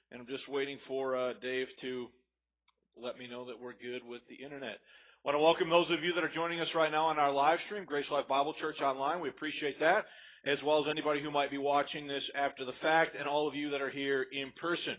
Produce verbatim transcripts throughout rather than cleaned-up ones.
and I'm just waiting for uh, Dave to let me know that we're good with the internet. I want to welcome those of you that are joining us right now on our live stream, Grace Life Bible Church Online. We appreciate that, as well as anybody who might be watching this after the fact, and all of you that are here in person.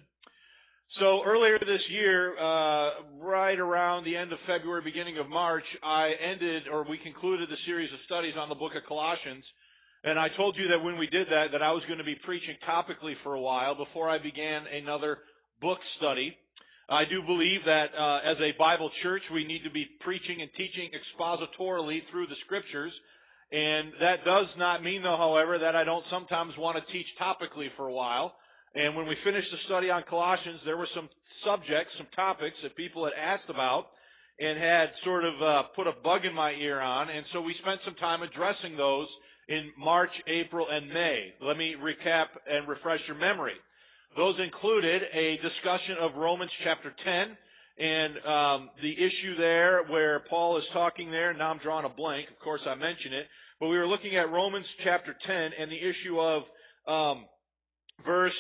So earlier this year, uh, right around the end of February, beginning of March, I ended, or we concluded the series of studies on the book of Colossians. And I told you that when we did that, that I was going to be preaching topically for a while before I began another book study. I do believe that uh, as a Bible church, we need to be preaching and teaching expositorily through the Scriptures. And that does not mean, though, however, that I don't sometimes want to teach topically for a while. And when we finished the study on Colossians, there were some subjects, some topics that people had asked about and had sort of uh, put a bug in my ear on. And so we spent some time addressing those in March, April, and May. Let me recap and refresh your memory. Those included a discussion of Romans chapter ten and um, the issue there where Paul is talking there. Now I'm drawing a blank. Of course, I mention it. But we were looking at Romans chapter ten and the issue of um, verse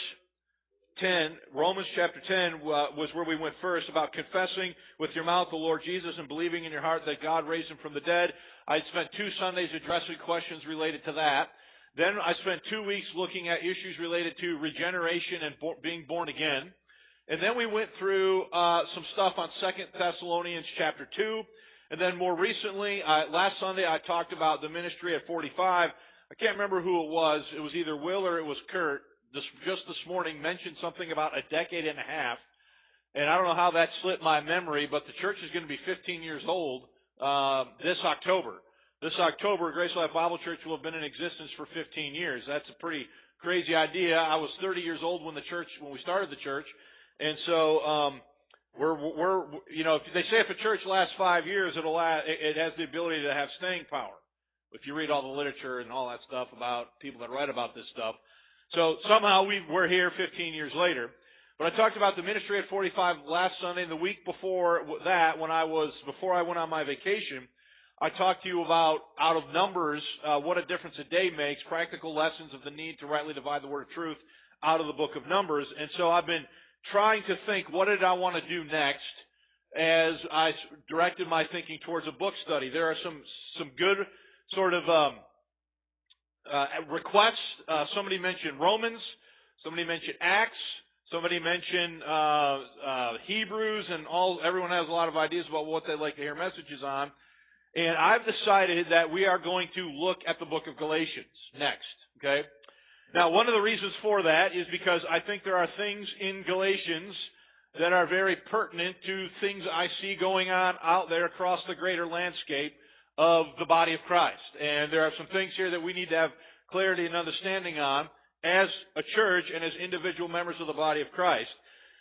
ten, Romans chapter ten uh, was where we went first, about confessing with your mouth the Lord Jesus and believing in your heart that God raised him from the dead. I spent two Sundays addressing questions related to that. Then I spent two weeks looking at issues related to regeneration and bo- being born again. And then we went through uh, some stuff on Second Thessalonians chapter two. And then more recently, uh, last Sunday, I talked about the ministry at forty-five. I can't remember who it was. It was either Will or it was Kurt. This, just this morning mentioned something about a decade and a half, and I don't know how that slipped my memory, but the church is going to be fifteen years old uh, this October. This October, Grace Life Bible Church will have been in existence for fifteen years. That's a pretty crazy idea. I was thirty years old when the church when we started the church, and so um, we're we're you know if they say if a church lasts five years, it'll last, it has the ability to have staying power. If you read all the literature and all that stuff about people that write about this stuff. So somehow we, we're here fifteen years later. But I talked about the ministry at forty-five last Sunday, and the week before that, when I was, before I went on my vacation, I talked to you about, out of Numbers, uh, what a difference a day makes, practical lessons of the need to rightly divide the word of truth out of the book of Numbers. And so I've been trying to think, what did I want to do next as I directed my thinking towards a book study. There are some, some good sort of, um, Uh, requests. Uh, somebody mentioned Romans. Somebody mentioned Acts. Somebody mentioned uh, uh, Hebrews, and all. Everyone has a lot of ideas about what they'd like to hear messages on. And I've decided that we are going to look at the book of Galatians next. Okay. Now, one of the reasons for that is because I think there are things in Galatians that are very pertinent to things I see going on out there across the greater landscape of the body of Christ. And there are some things here that we need to have clarity and understanding on as a church and as individual members of the body of Christ.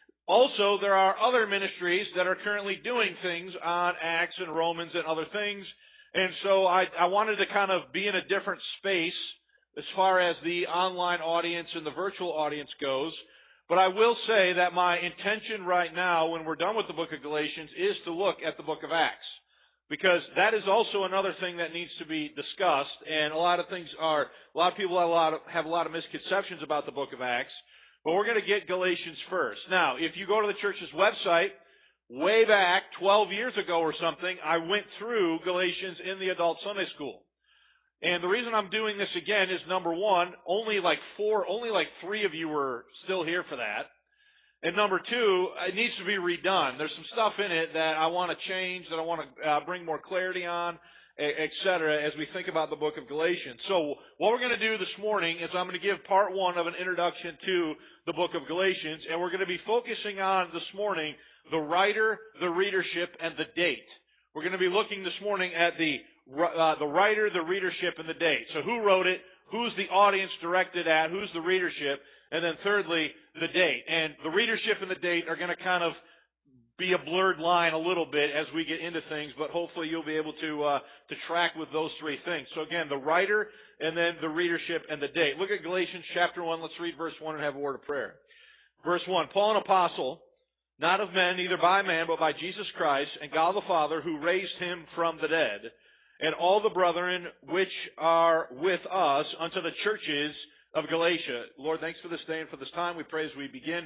Also, there are other ministries that are currently doing things on Acts and Romans and other things. And so I, I wanted to kind of be in a different space as far as the online audience and the virtual audience goes. But I will say that my intention right now, when we're done with the book of Galatians, is to look at the book of Acts. Because that is also another thing that needs to be discussed, and a lot of things are, a lot of people have a lot of, have a lot of misconceptions about the book of Acts, but we're going to get Galatians first. Now, if you go to the church's website, way back twelve years ago or something, I went through Galatians in the adult Sunday school. And the reason I'm doing this again is, number one, only like four, only like three of you were still here for that. And number two, it needs to be redone. There's some stuff in it that I want to change, that I want to uh, bring more clarity on, et cetera, as we think about the book of Galatians. So what we're going to do this morning is I'm going to give part one of an introduction to the book of Galatians, and we're going to be focusing on this morning the writer, the readership, and the date. We're going to be looking this morning at the uh, the writer, the readership, and the date. So who wrote it? Who's the audience directed at? Who's the readership? And then thirdly, the date. And the readership and the date are going to kind of be a blurred line a little bit as we get into things, but hopefully you'll be able to uh, to track with those three things. So again, the writer, and then the readership, and the date. Look at Galatians chapter one. Let's read verse one and have a word of prayer. Verse one, Paul, an apostle, not of men, neither by man, but by Jesus Christ, and God the Father, who raised him from the dead, and all the brethren which are with us unto the churches of Galatia. Lord, thanks for this day and for this time. We pray as we begin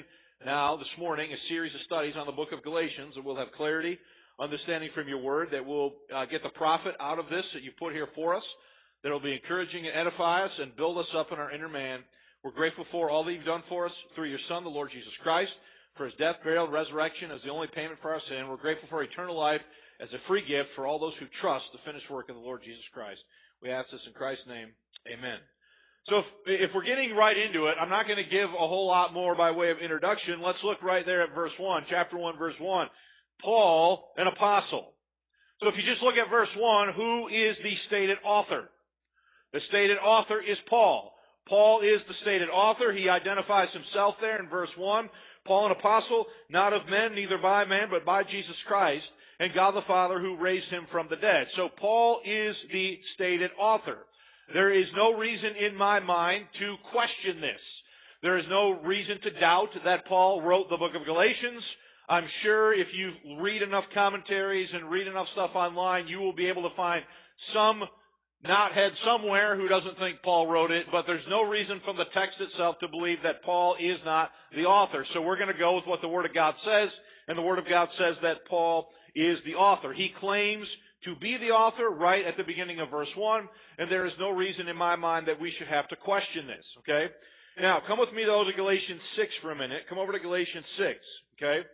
now, this morning, a series of studies on the book of Galatians, and we'll have clarity, understanding from your word, that we'll uh, get the profit out of this that you put here for us, that will be encouraging and edify us and build us up in our inner man. We're grateful for all that you've done for us through your Son, the Lord Jesus Christ, for his death, burial, and resurrection as the only payment for our sin. We're grateful for eternal life as a free gift for all those who trust the finished work of the Lord Jesus Christ. We ask this in Christ's name. Amen. So if, if we're getting right into it, I'm not going to give a whole lot more by way of introduction. Let's look right there at verse one, chapter one, verse one. Paul, an apostle. So if you just look at verse one, who is the stated author? The stated author is Paul. Paul is the stated author. He identifies himself there in verse one. Paul, an apostle, not of men, neither by man, but by Jesus Christ, and God the Father who raised him from the dead. So Paul is the stated author. There is no reason in my mind to question this. There is no reason to doubt that Paul wrote the book of Galatians. I'm sure if you read enough commentaries and read enough stuff online, you will be able to find some knothead somewhere who doesn't think Paul wrote it, but there's no reason from the text itself to believe that Paul is not the author. So we're going to go with what the Word of God says, and the Word of God says that Paul is the author. He claims to be the author right at the beginning of verse one, and there is no reason in my mind that we should have to question this, okay? Now, come with me, though, to Galatians six for a minute. Come over to Galatians six, okay?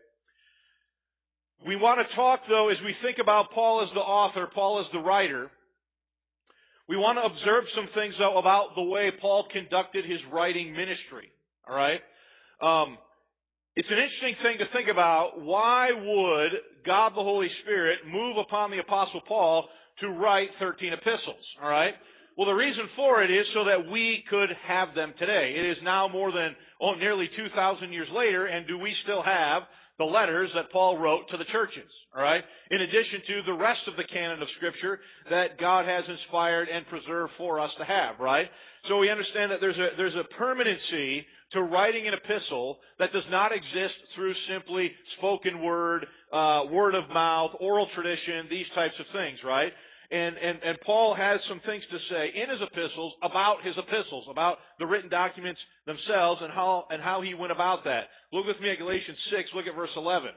We want to talk, though, as we think about Paul as the author, Paul as the writer, we want to observe some things, though, about the way Paul conducted his writing ministry, all right? Um, it's an interesting thing to think about. Why would God the Holy Spirit move upon the Apostle Paul to write thirteen epistles, all right? Well, the reason for it is so that we could have them today. It is now more than, oh, nearly two thousand years later, and do we still have the letters that Paul wrote to the churches, all right? In addition to the rest of the canon of Scripture that God has inspired and preserved for us to have, right? So we understand that there's a, there's a permanency to writing an epistle that does not exist through simply spoken word, uh, word of mouth, oral tradition, these types of things, right? And, and, and Paul has some things to say in his epistles about his epistles, about the written documents themselves and how, and how he went about that. Look with me at Galatians six, look at verse eleven.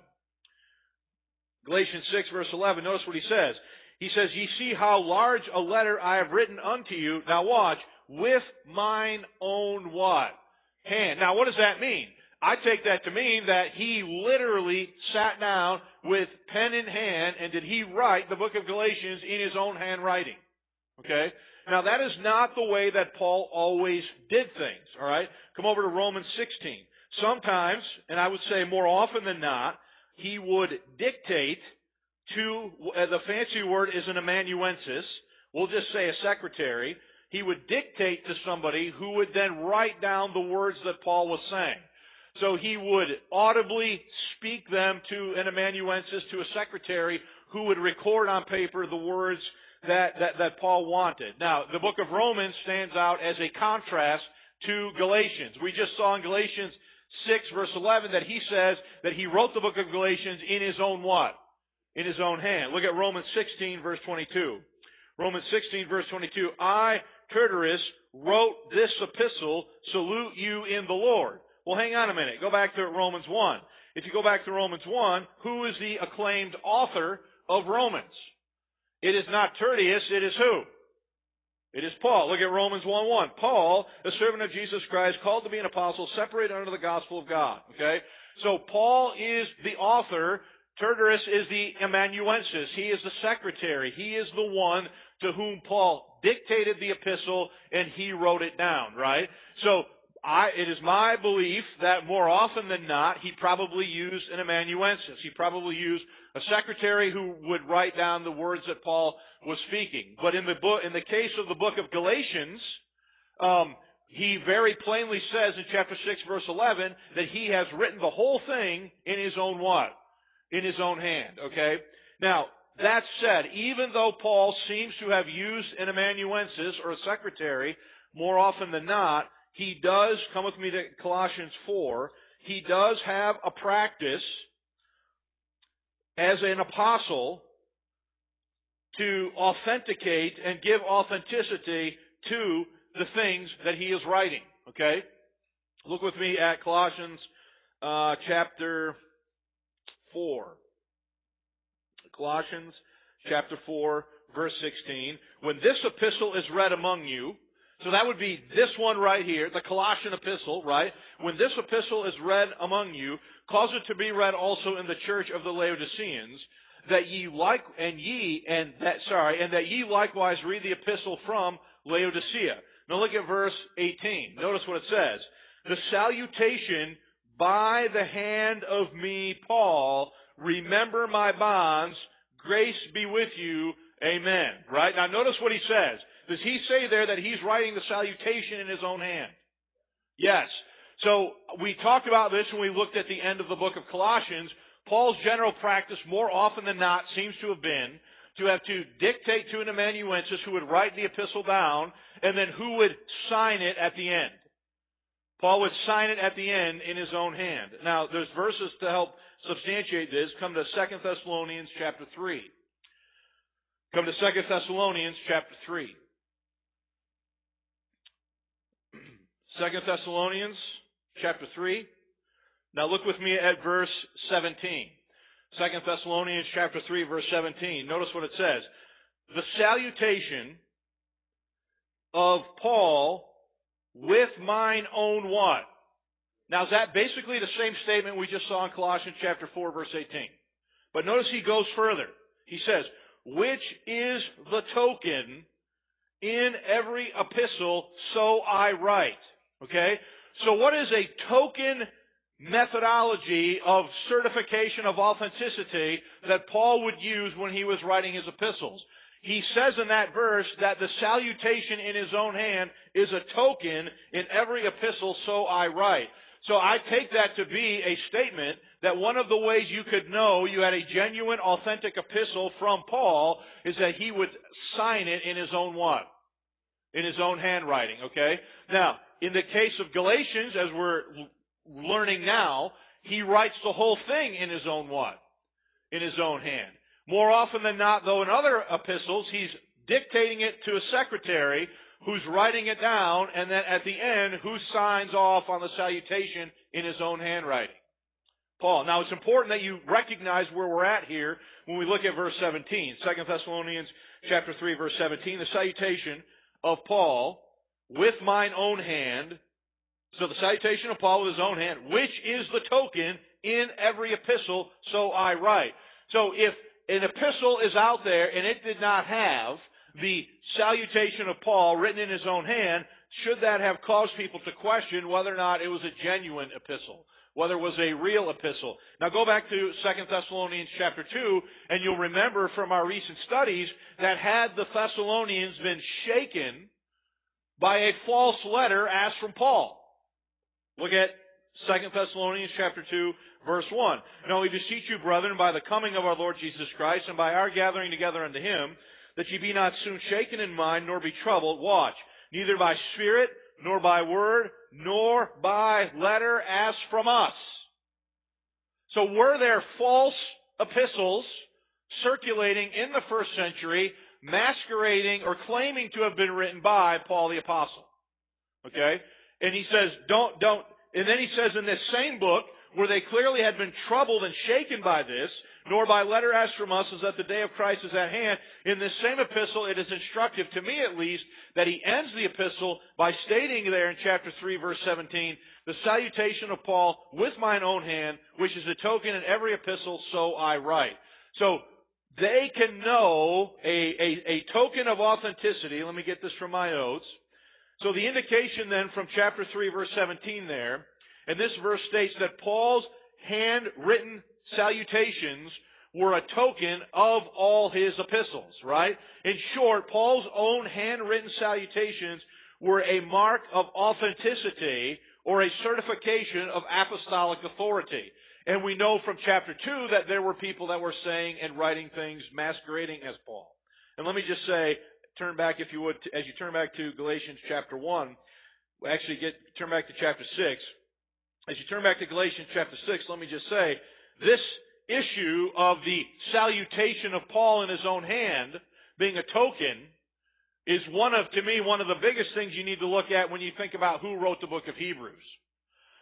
Galatians six, verse eleven, notice what he says. He says, "Ye see how large a letter I have written unto you," now watch, "with mine own" what? "Hand." Now what does that mean? I take that to mean that he literally sat down with pen in hand and did he write the book of Galatians in his own handwriting. Okay? Now that is not the way that Paul always did things. Alright? Come over to Romans sixteen. Sometimes, and I would say more often than not, he would dictate to, uh, the fancy word is an amanuensis, we'll just say a secretary. He would dictate to somebody who would then write down the words that Paul was saying. So he would audibly speak them to an amanuensis, to a secretary, who would record on paper the words that, that, that Paul wanted. Now, the book of Romans stands out as a contrast to Galatians. We just saw in Galatians six, verse eleven, that he says that he wrote the book of Galatians in his own what? In his own hand. Look at Romans sixteen, verse twenty-two. Romans sixteen, verse twenty-two. "I, Tertius, wrote this epistle, salute you in the Lord." Well, hang on a minute. Go back to Romans one. If you go back to Romans one, who is the acclaimed author of Romans? It is not Tertius, it is who? It is Paul. Look at Romans one one. "Paul, a servant of Jesus Christ, called to be an apostle, separated under the gospel of God." Okay? So Paul is the author. Tertius is the amanuensis. He is the secretary. He is the one to whom Paul dictated the epistle and he wrote it down, right? So I, it is my belief that more often than not, he probably used an amanuensis. He probably used a secretary who would write down the words that Paul was speaking. But in the book, in the case of the book of Galatians, um, he very plainly says in chapter six, verse eleven, that he has written the whole thing in his own what? In his own hand. Okay? Now, that said, even though Paul seems to have used an amanuensis or a secretary, more often than not, he does, come with me to Colossians four, he does have a practice as an apostle to authenticate and give authenticity to the things that he is writing. Okay? Look with me at Colossians uh, chapter four. Colossians chapter four, verse sixteen. When this epistle is read among you, so that would be this one right here, the Colossian epistle, right? When this epistle is read among you, cause it to be read also in the church of the Laodiceans, that ye like and ye and that sorry, and that ye likewise read the epistle from Laodicea. Now look at verse eighteen. Notice what it says. The salutation by the hand of me, Paul, remember my bonds, grace be with you, amen. Right? Now notice what he says. Does he say there that he's writing the salutation in his own hand? Yes. So we talked about this when we looked at the end of the book of Colossians. Paul's general practice, more often than not, seems to have been to have to dictate to an amanuensis who would write the epistle down, and then who would sign it at the end. Paul would sign it at the end in his own hand. Now, there's verses to help substantiate this. Come to Second Thessalonians chapter three. Come to Second Thessalonians chapter three. Second Thessalonians chapter three. Now look with me at verse seventeen. Second Thessalonians chapter three, verse seventeen. Notice what it says. The salutation of Paul with mine own what? Now is that basically the same statement we just saw in Colossians chapter four, verse eighteen. But notice he goes further. He says, which is the token in every epistle, so I write. Okay? So what is a token methodology of certification of authenticity that Paul would use when he was writing his epistles? He says in that verse that the salutation in his own hand is a token in every epistle, so I write. So I take that to be a statement that one of the ways you could know you had a genuine, authentic epistle from Paul is that he would sign it in his own what? In his own handwriting, okay? Now, in the case of Galatians, as we're learning now, he writes the whole thing in his own what? In his own hand. More often than not, though, in other epistles, he's dictating it to a secretary who's writing it down, and then at the end, who signs off on the salutation in his own handwriting? Paul. Now, it's important that you recognize where we're at here when we look at verse seventeen. Second Thessalonians chapter three, verse seventeen. The salutation of Paul with mine own hand. So the salutation of Paul with his own hand, which is the token in every epistle, so I write. So if an epistle is out there and it did not have the salutation of Paul written in his own hand, should that have caused people to question whether or not it was a genuine epistle, whether it was a real epistle? Now go back to Second Thessalonians chapter two, and you'll remember from our recent studies that had the Thessalonians been shaken by a false letter asked from Paul. Look at Second Thessalonians chapter two, verse one. Now we beseech you, brethren, by the coming of our Lord Jesus Christ, and by our gathering together unto him, that ye be not soon shaken in mind, nor be troubled. Watch. Neither by spirit, nor by word, nor by letter as from us. So were there false epistles circulating in the first century, masquerading or claiming to have been written by Paul the Apostle? Okay? And he says, don't, don't, and then he says in this same book, where they clearly had been troubled and shaken by this, nor by letter as from us, is that the day of Christ is at hand. In this same epistle, it is instructive, to me at least, that he ends the epistle by stating there in chapter three, verse seventeen, the salutation of Paul with mine own hand, which is a token in every epistle, so I write. So, they can know a, a, a token of authenticity. Let me get this from my notes. So the indication then from chapter three, verse seventeen there, and this verse states that Paul's handwritten salutations were a token of all his epistles, right? In short, Paul's own handwritten salutations were a mark of authenticity or a certification of apostolic authority. And we know from chapter two that there were people that were saying and writing things masquerading as Paul. And let me just say, turn back if you would, as you turn back to Galatians chapter one, actually get turn back to chapter six. As you turn back to Galatians chapter six, let me just say, this issue of the salutation of Paul in his own hand being a token is one of, to me, one of the biggest things you need to look at when you think about who wrote the book of Hebrews.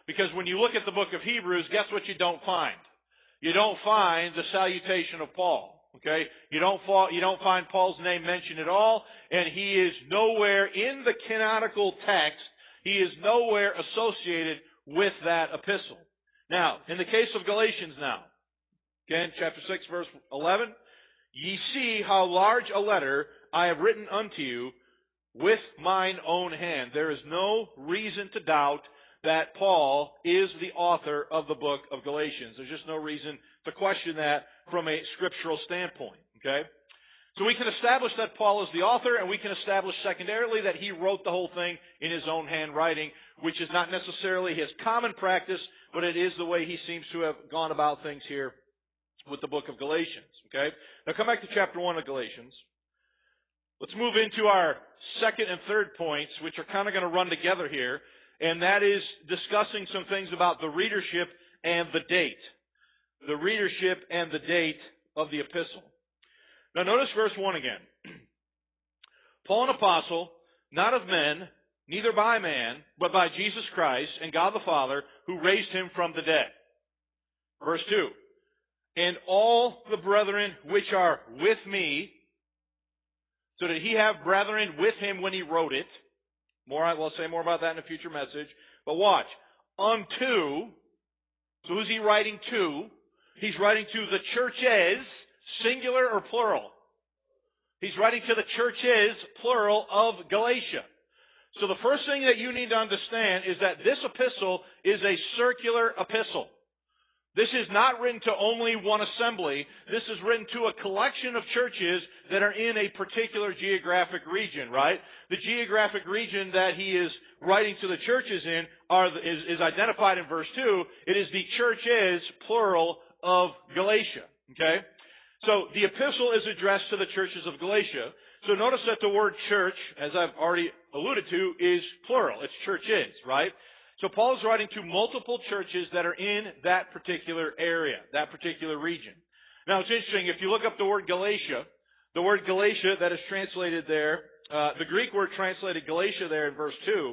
Because when you look at the book of Hebrews, guess what you don't find? You don't find the salutation of Paul. Okay? You don't, fall, you don't find Paul's name mentioned at all, and he is nowhere in the canonical text. He is nowhere associated with that epistle. Now, in the case of Galatians now, again, chapter six, verse eleven, ye see how large a letter I have written unto you with mine own hand. There is no reason to doubt that Paul is the author of the book of Galatians. There's just no reason to question that from a scriptural standpoint. Okay? So we can establish that Paul is the author, and we can establish secondarily that he wrote the whole thing in his own handwriting, which is not necessarily his common practice, but it is the way he seems to have gone about things here with the book of Galatians. Okay? Now come back to chapter one of Galatians. Let's move into our second and third points, which are kind of going to run together here, and that is discussing some things about the readership and the date. The readership and the date of the epistle. Now notice verse one again. Paul, an apostle, not of men, neither by man, but by Jesus Christ and God the Father, who raised him from the dead. Verse two. And all the brethren which are with me. So did he have brethren with him when he wrote it? More, we'll say more about that in a future message. But watch. Unto. So who's he writing to? He's writing to the churches, singular or plural? He's writing to the churches, plural, of Galatia. So the first thing that you need to understand is that this epistle is a circular epistle. This is not written to only one assembly. This is written to a collection of churches that are in a particular geographic region, right? The geographic region that he is writing to the churches in are, is, is identified in verse two. It is the churches, plural, of Galatia. Okay? So the epistle is addressed to the churches of Galatia. So notice that the word church, as I've already alluded to, is plural. It's churches, right? So Paul is writing to multiple churches that are in that particular area, that particular region. Now it's interesting, if you look up the word Galatia, the word Galatia that is translated there, uh, the Greek word translated Galatia there in verse two,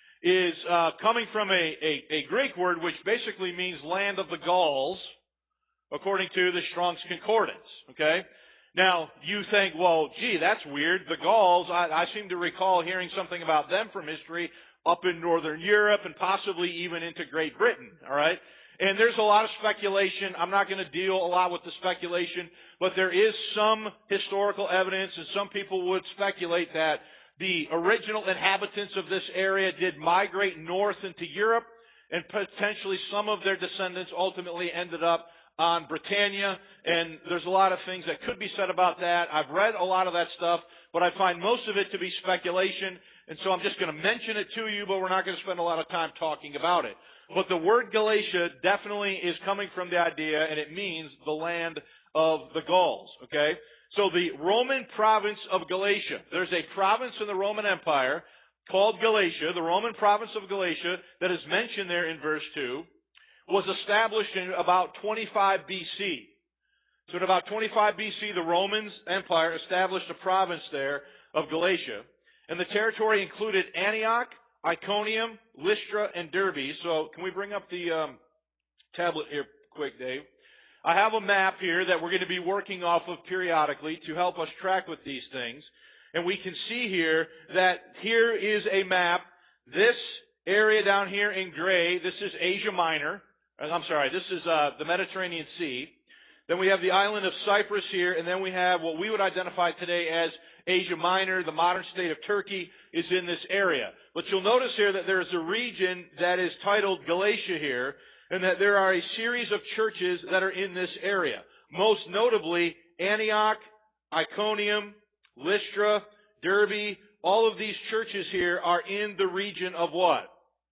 is uh, coming from a, a, a Greek word which basically means land of the Gauls, according to the Strong's Concordance. Okay? Now, you think, well, gee, that's weird. The Gauls, I, I seem to recall hearing something about them from history up in Northern Europe and possibly even into Great Britain. All right? And there's a lot of speculation. I'm not going to deal a lot with the speculation, but there is some historical evidence, and some people would speculate that the original inhabitants of this area did migrate north into Europe, and potentially some of their descendants ultimately ended up on Britannia, and there's a lot of things that could be said about that. I've read a lot of that stuff, but I find most of it to be speculation, and so I'm just going to mention it to you, but we're not going to spend a lot of time talking about it. But the word Galatia definitely is coming from the idea, and it means the land of the Gauls, okay? So the Roman province of Galatia, there's a province in the Roman Empire called Galatia, the Roman province of Galatia, that is mentioned there in verse two, was established in about twenty-five B C. So in about twenty-five B C, the Roman Empire established a province there of Galatia. And the territory included Antioch, Iconium, Lystra, and Derbe. So can we bring up the um, tablet here quick, Dave? I have a map here that we're going to be working off of periodically to help us track with these things. And we can see here that here is a map. This area down here in gray, this is Asia Minor. I'm sorry, this is uh, the Mediterranean Sea. Then we have the island of Cyprus here, and then we have what we would identify today as Asia Minor. The modern state of Turkey is in this area. But you'll notice here that there is a region that is titled Galatia here, and that there are a series of churches that are in this area. Most notably, Antioch, Iconium, Lystra, Derbe. All of these churches here are in the region of what?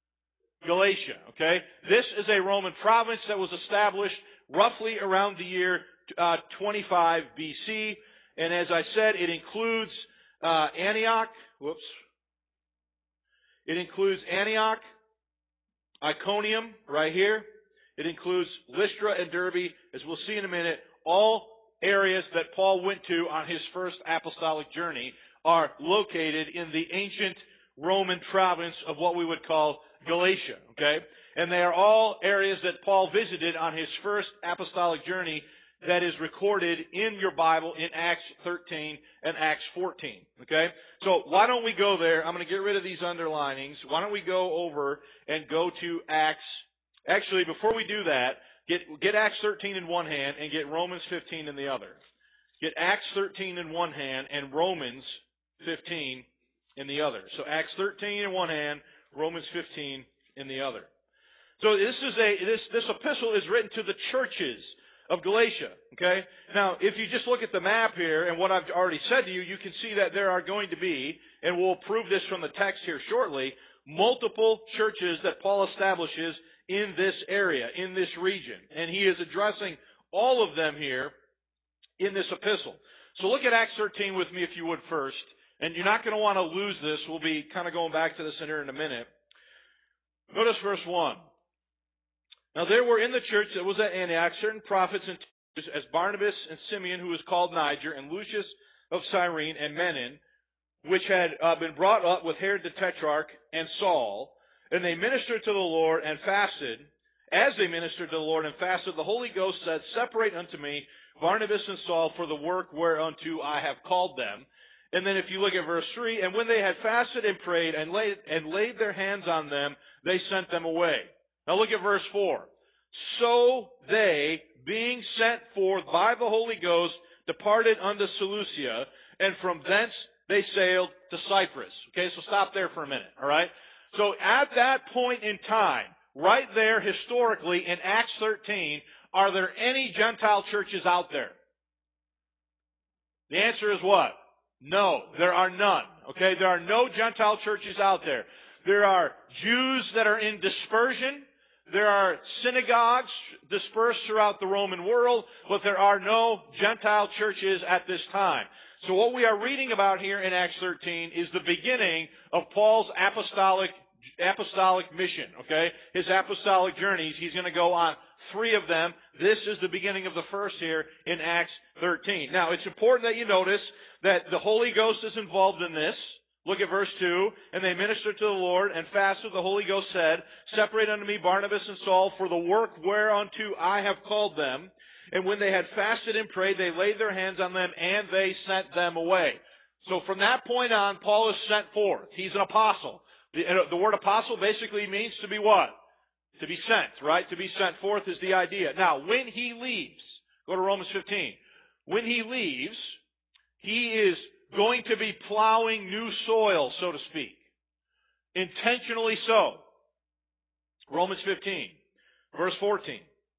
Galatia, okay? This is a Roman province that was established roughly around the year uh, twenty-five B C, and as I said, it includes uh, Antioch, whoops, it includes Antioch, Iconium, right here. It includes Lystra and Derbe, as we'll see in a minute. All areas that Paul went to on his first apostolic journey are located in the ancient Roman province of what we would call Galatia, okay? And they are all areas that Paul visited on his first apostolic journey that is recorded in your Bible in Acts thirteen and Acts fourteen, okay? So why don't we go there? I'm going to get rid of these underlinings. Why don't we go over and go to Acts? Actually, before we do that, get, get Acts thirteen in one hand and get Romans fifteen in the other. Get Acts thirteen in one hand and Romans fifteen in the other. So Acts thirteen in one hand, Romans fifteen in the other. So this is a this this epistle is written to the churches of Galatia. Okay? Now, if you just look at the map here and what I've already said to you, you can see that there are going to be, and we'll prove this from the text here shortly, multiple churches that Paul establishes in this area, in this region. And he is addressing all of them here in this epistle. So look at Acts thirteen with me if you would first. And you're not going to want to lose this. We'll be kind of going back to this in here in a minute. Notice verse one. Now there were in the church that was at Antioch certain prophets and teachers, as Barnabas and Simeon, who was called Niger, and Lucius of Cyrene, and Menon, which had uh, been brought up with Herod the Tetrarch and Saul. And they ministered to the Lord and fasted. As they ministered to the Lord and fasted, the Holy Ghost said, Separate unto me Barnabas and Saul for the work whereunto I have called them. And then if you look at verse three, and when they had fasted and prayed and laid, and laid their hands on them, they sent them away. Now look at verse four. So they, being sent forth by the Holy Ghost, departed unto Seleucia, and from thence they sailed to Cyprus. Okay, so stop there for a minute, all right? So at that point in time, right there historically in Acts thirteen, are there any Gentile churches out there? The answer is what? No, there are none. Okay, there are no Gentile churches out there. There are Jews that are in dispersion. There are synagogues dispersed throughout the Roman world, but there are no Gentile churches at this time. So what we are reading about here in Acts thirteen is the beginning of Paul's apostolic apostolic mission, okay? His apostolic journeys. He's going to go on three of them. This is the beginning of the first here in Acts thirteen. Now, it's important that you notice that the Holy Ghost is involved in this. Look at verse two. And they ministered to the Lord and fasted. The Holy Ghost said, Separate unto me Barnabas and Saul for the work whereunto I have called them. And when they had fasted and prayed, they laid their hands on them and they sent them away. So from that point on, Paul is sent forth. He's an apostle. The, the word apostle basically means to be what? To be sent, right? To be sent forth is the idea. Now, when he leaves, go to Romans fifteen. When he leaves, he is going to be plowing new soil, so to speak. Intentionally so. Romans fifteen, verse fourteen.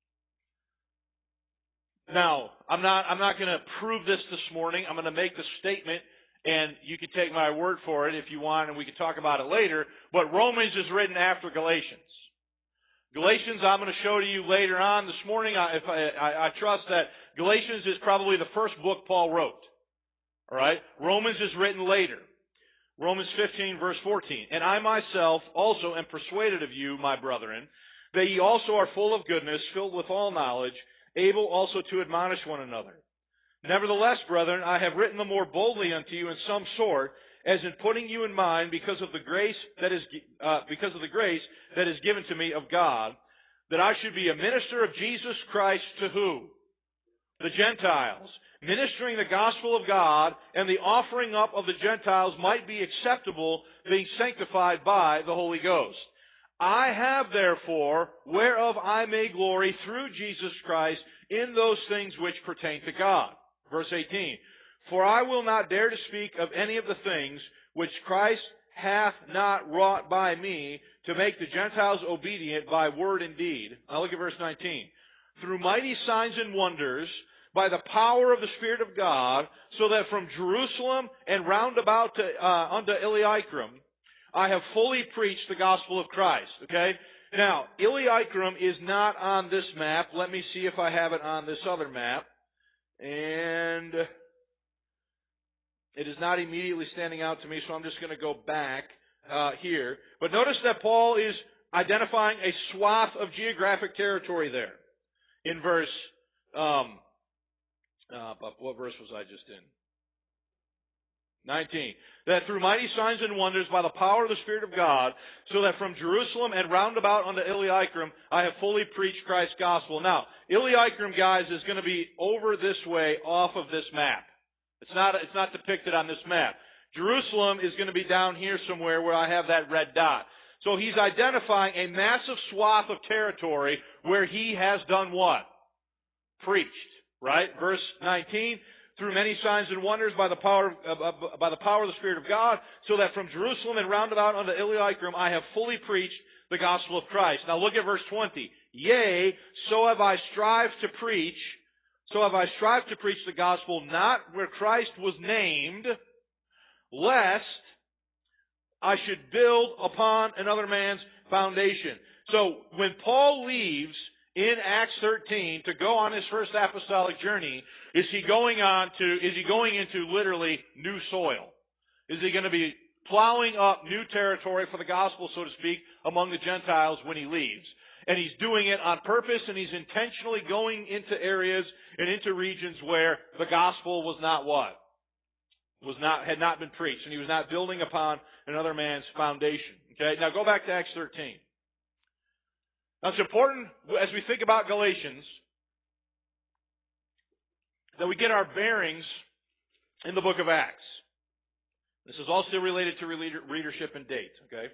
Now, I'm not, I'm not going to prove this this morning. I'm going to make the statement, and you can take my word for it if you want, and we can talk about it later. But Romans is written after Galatians. Galatians, I'm going to show to you later on this morning. I, if I, I, I trust that Galatians is probably the first book Paul wrote. All right? Romans is written later. Romans fifteen, verse fourteen. And I myself also am persuaded of you, my brethren, that ye also are full of goodness, filled with all knowledge, able also to admonish one another. Nevertheless, brethren, I have written the more boldly unto you in some sort, as in putting you in mind because of the grace that is uh, because of the grace that is given to me of God, that I should be a minister of Jesus Christ to who? The Gentiles, ministering the gospel of God, and the offering up of the Gentiles might be acceptable, being sanctified by the Holy Ghost. I have therefore, whereof I may glory through Jesus Christ in those things which pertain to God. Verse eighteen. For I will not dare to speak of any of the things which Christ hath not wrought by me to make the Gentiles obedient by word and deed. Now look at verse nineteen. Through mighty signs and wonders, by the power of the Spirit of God, so that from Jerusalem and round about to, uh, unto Illyricum, I have fully preached the gospel of Christ. Okay? Now, Illyricum is not on this map. Let me see if I have it on this other map. And it is not immediately standing out to me, so I'm just going to go back uh, here. But notice that Paul is identifying a swath of geographic territory there. In verse, um, uh, what verse was I just in? nineteen. That through mighty signs and wonders by the power of the Spirit of God, so that from Jerusalem and round about unto Illyricum I have fully preached Christ's gospel. Now, Illyricum, guys, is going to be over this way off of this map. It's not, it's not depicted on this map. Jerusalem is going to be down here somewhere where I have that red dot. So he's identifying a massive swath of territory where he has done what? Preached. Right? Verse nineteen. Through many signs and wonders by the power uh, by the power of the Spirit of God, so that from Jerusalem and round about unto Illyricum I have fully preached the gospel of Christ. Now look at verse twenty. Yea, so have I strived to preach, so have I strived to preach the gospel not where Christ was named, lest I should build upon another man's foundation. So when Paul leaves in Acts thirteen to go on his first apostolic journey, is he going on to, is he going into literally new soil? Is he going to be plowing up new territory for the gospel, so to speak, among the Gentiles when he leaves? And he's doing it on purpose, and he's intentionally going into areas and into regions where the gospel was not what? Was not, had not been preached, and he was not building upon another man's foundation. Okay, now go back to Acts thirteen. Now it's important, as we think about Galatians, that we get our bearings in the book of Acts. This is also related to readership and dates, okay?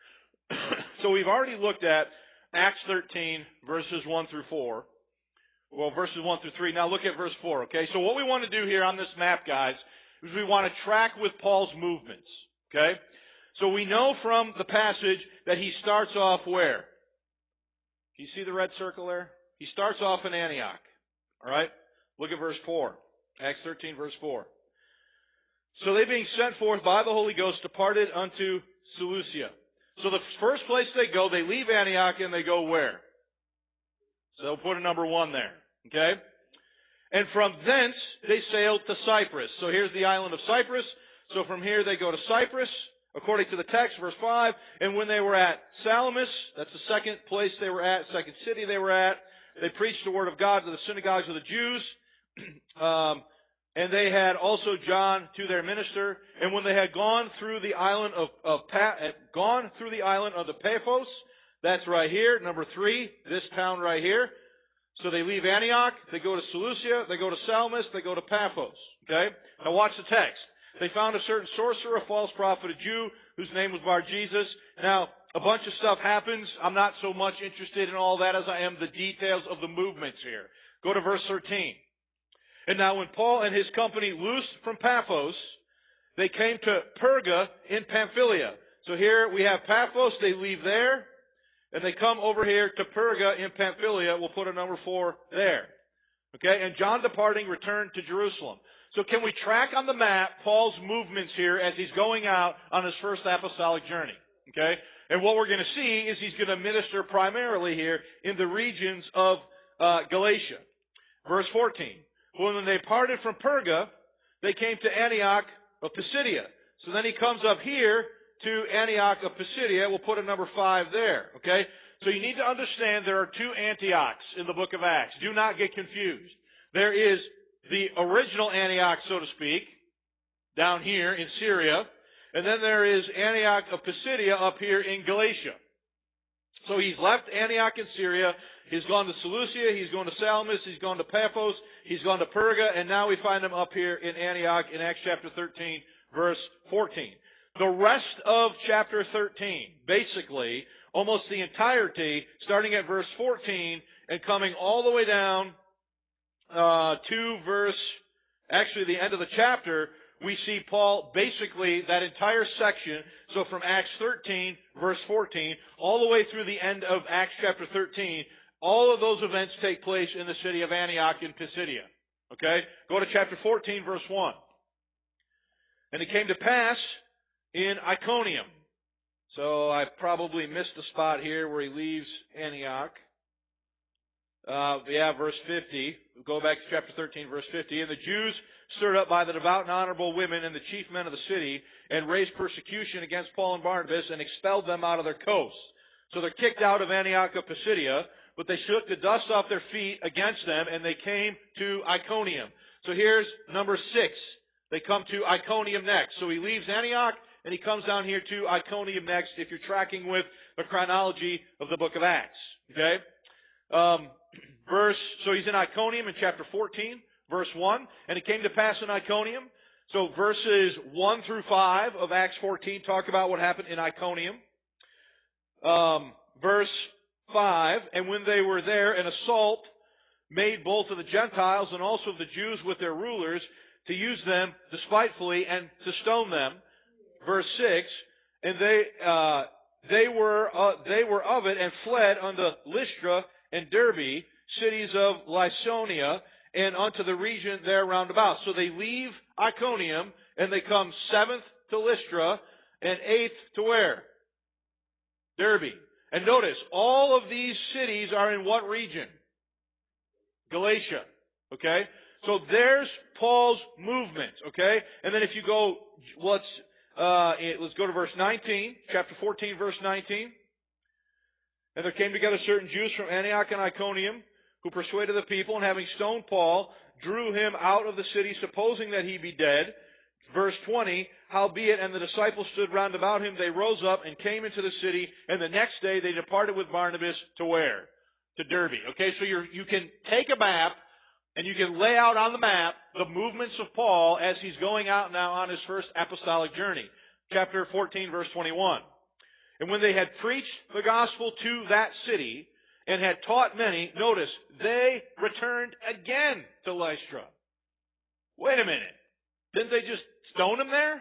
So we've already looked at Acts thirteen, verses one through four. Well, verses one through three. Now look at verse four, okay? So what we want to do here on this map, guys, is we want to track with Paul's movements, okay? So we know from the passage that he starts off where? Do you see the red circle there? He starts off in Antioch, all right? Look at verse four. Acts thirteen, verse four. So they being sent forth by the Holy Ghost departed unto Seleucia. So the first place they go, they leave Antioch and they go where? So they'll put a number one there. Okay? And from thence they sailed to Cyprus. So here's the island of Cyprus. So from here they go to Cyprus, according to the text, verse five. And when they were at Salamis, that's the second place they were at, second city they were at, they preached the word of God to the synagogues of the Jews. um, and they had also John to their minister. And when they had gone through the island of, of pa- gone through the island of the Paphos, that's right here, number three, this town right here. So they leave Antioch, they go to Seleucia, they go to Salamis, they go to Paphos. Okay? Now watch the text. They found a certain sorcerer, a false prophet, a Jew, whose name was Bar-Jesus. Now, a bunch of stuff happens. I'm not so much interested in all that as I am the details of the movements here. Go to verse thirteen. And now when Paul and his company loosed from Paphos, they came to Perga in Pamphylia. So here we have Paphos, they leave there, and they come over here to Perga in Pamphylia. We'll put a number four there. Okay, and John departing returned to Jerusalem. So can we track on the map Paul's movements here as he's going out on his first apostolic journey? Okay, and what we're going to see is he's going to minister primarily here in the regions of uh, Galatia. Verse fourteen. When they parted from Perga, they came to Antioch of Pisidia. So then he comes up here to Antioch of Pisidia. We'll put a number five there. Okay? So you need to understand there are two Antiochs in the book of Acts. Do not get confused. There is the original Antioch, so to speak, down here in Syria. And then there is Antioch of Pisidia up here in Galatia. So he's left Antioch in Syria. He's gone to Seleucia. He's gone to Salamis. He's gone to Paphos. He's gone to Perga. And now we find him up here in Antioch in Acts chapter thirteen, verse fourteen. The rest of chapter thirteen, basically, almost the entirety, starting at verse fourteen and coming all the way down uh, to verse, actually the end of the chapter, we see Paul, basically, that entire section, so from Acts thirteen, verse fourteen, all the way through the end of Acts chapter thirteen, all of those events take place in the city of Antioch in Pisidia. Okay? Go to chapter fourteen, verse one. And it came to pass in Iconium. So I probably missed a spot here where he leaves Antioch. Uh, yeah, verse fifty. Go back to chapter thirteen, verse fifty. And the Jews, stirred up by the devout and honorable women and the chief men of the city, and raised persecution against Paul and Barnabas, and expelled them out of their coasts. So they're kicked out of Antioch of Pisidia, but they shook the dust off their feet against them, and they came to Iconium. So here's number six. They come to Iconium next. So he leaves Antioch, and he comes down here to Iconium next, if you're tracking with the chronology of the book of Acts. Okay? Um, verse, so he's in Iconium in chapter fourteen, verse one. And it came to pass in Iconium. So verses one through five of Acts fourteen talk about what happened in Iconium. Um, verse five, and when they were there, an assault made both of the Gentiles and also of the Jews with their rulers to use them despitefully and to stone them. Verse six, and they uh, they were uh, they were of it and fled unto Lystra and Derbe, cities of Lycaonia, and unto the region there round about. So they leave Iconium and they come seventh to Lystra and eighth to where? Derbe. And notice, all of these cities are in what region? Galatia. Okay? So there's Paul's movement. Okay? And then if you go, let's uh, let's go to verse nineteen, chapter fourteen, verse nineteen. And there came together certain Jews from Antioch and Iconium, who persuaded the people, and having stoned Paul, drew him out of the city, supposing that he be dead. Verse twenty, howbeit, and the disciples stood round about him, they rose up and came into the city, and the next day they departed with Barnabas to where? To Derbe. Okay, so you're, you can take a map, and you can lay out on the map the movements of Paul as he's going out now on his first apostolic journey. Chapter fourteen, verse twenty-one. And when they had preached the gospel to that city, and had taught many, notice, they returned again to Lystra. Wait a minute. Didn't they just stone him there?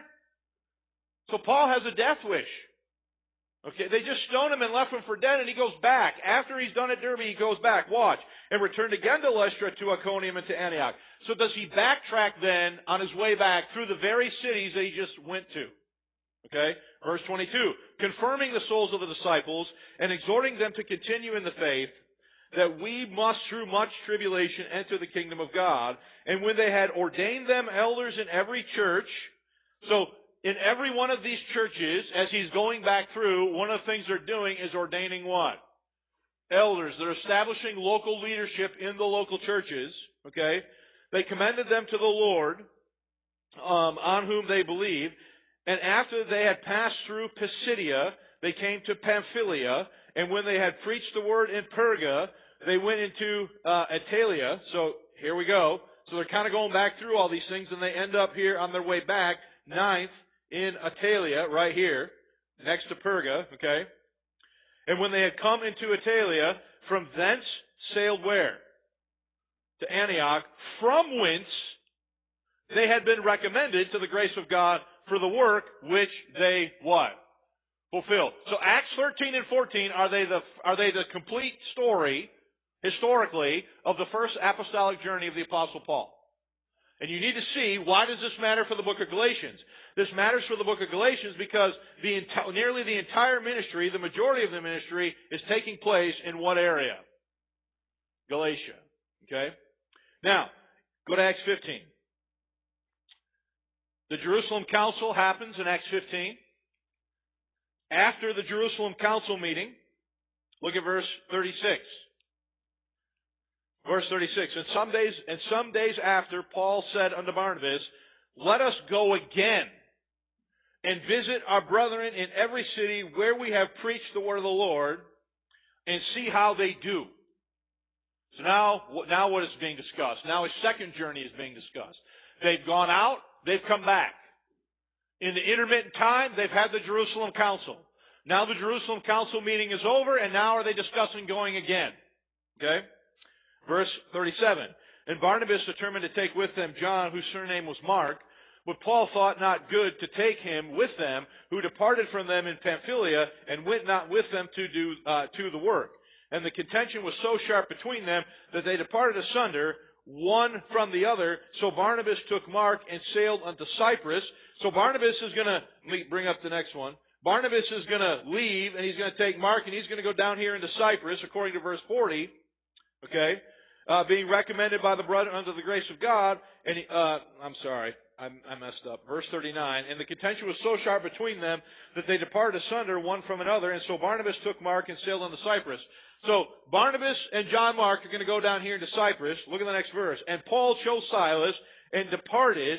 So Paul has a death wish. Okay, they just stoned him and left him for dead, and he goes back. After he's done at Derbe, he goes back. Watch. And returned again to Lystra, to Iconium, and to Antioch. So does he backtrack then on his way back through the very cities that he just went to? Okay, verse twenty-two, confirming the souls of the disciples and exhorting them to continue in the faith, that we must through much tribulation enter the kingdom of God. And when they had ordained them elders in every church, so in every one of these churches, as he's going back through, one of the things they're doing is ordaining what? Elders. They're establishing local leadership in the local churches. Okay, they commended them to the Lord, um, on whom they believed. And after they had passed through Pisidia, they came to Pamphylia. And when they had preached the word in Perga, they went into uh, Attalia. So here we go. So they're kind of going back through all these things, and they end up here on their way back, ninth in Attalia, right here, next to Perga. Okay. And when they had come into Attalia, from thence sailed where? To Antioch, from whence they had been recommended to the grace of God for the work which they what? Fulfilled. So Acts thirteen and fourteen, are they the are they the complete story, historically, of the first apostolic journey of the Apostle Paul? And you need to see, why does this matter for the book of Galatians? This matters for the book of Galatians because the enti- nearly the entire ministry, the majority of the ministry, is taking place in what area? Galatia. Okay? Now, go to Acts fifteen. The Jerusalem Council happens in Acts fifteen. After the Jerusalem Council meeting, look at verse thirty-six. Verse thirty-six. And some days, and some days after, Paul said unto Barnabas, let us go again and visit our brethren in every city where we have preached the word of the Lord, and see how they do. So now, now what is being discussed? Now his second journey is being discussed. They've gone out. They've come back. In the intermittent time, they've had the Jerusalem Council. Now the Jerusalem Council meeting is over, and now are they discussing going again? Okay? Verse thirty-seven. And Barnabas determined to take with them John, whose surname was Mark, but Paul thought not good to take him with them, who departed from them in Pamphylia, and went not with them to do uh, to the work. And the contention was so sharp between them that they departed asunder, one from the other. So Barnabas took Mark and sailed unto Cyprus. So Barnabas is going to, let me bring up the next one. Barnabas is going to leave, and he's going to take Mark, and he's going to go down here into Cyprus, according to verse forty. Okay? Uh, being recommended by the brother under the grace of God. And he, uh, I'm sorry, I, I messed up. Verse thirty-nine. And the contention was so sharp between them that they departed asunder, one from another. And so Barnabas took Mark and sailed unto Cyprus. So Barnabas and John Mark are going to go down here into Cyprus. Look at the next verse. And Paul chose Silas and departed,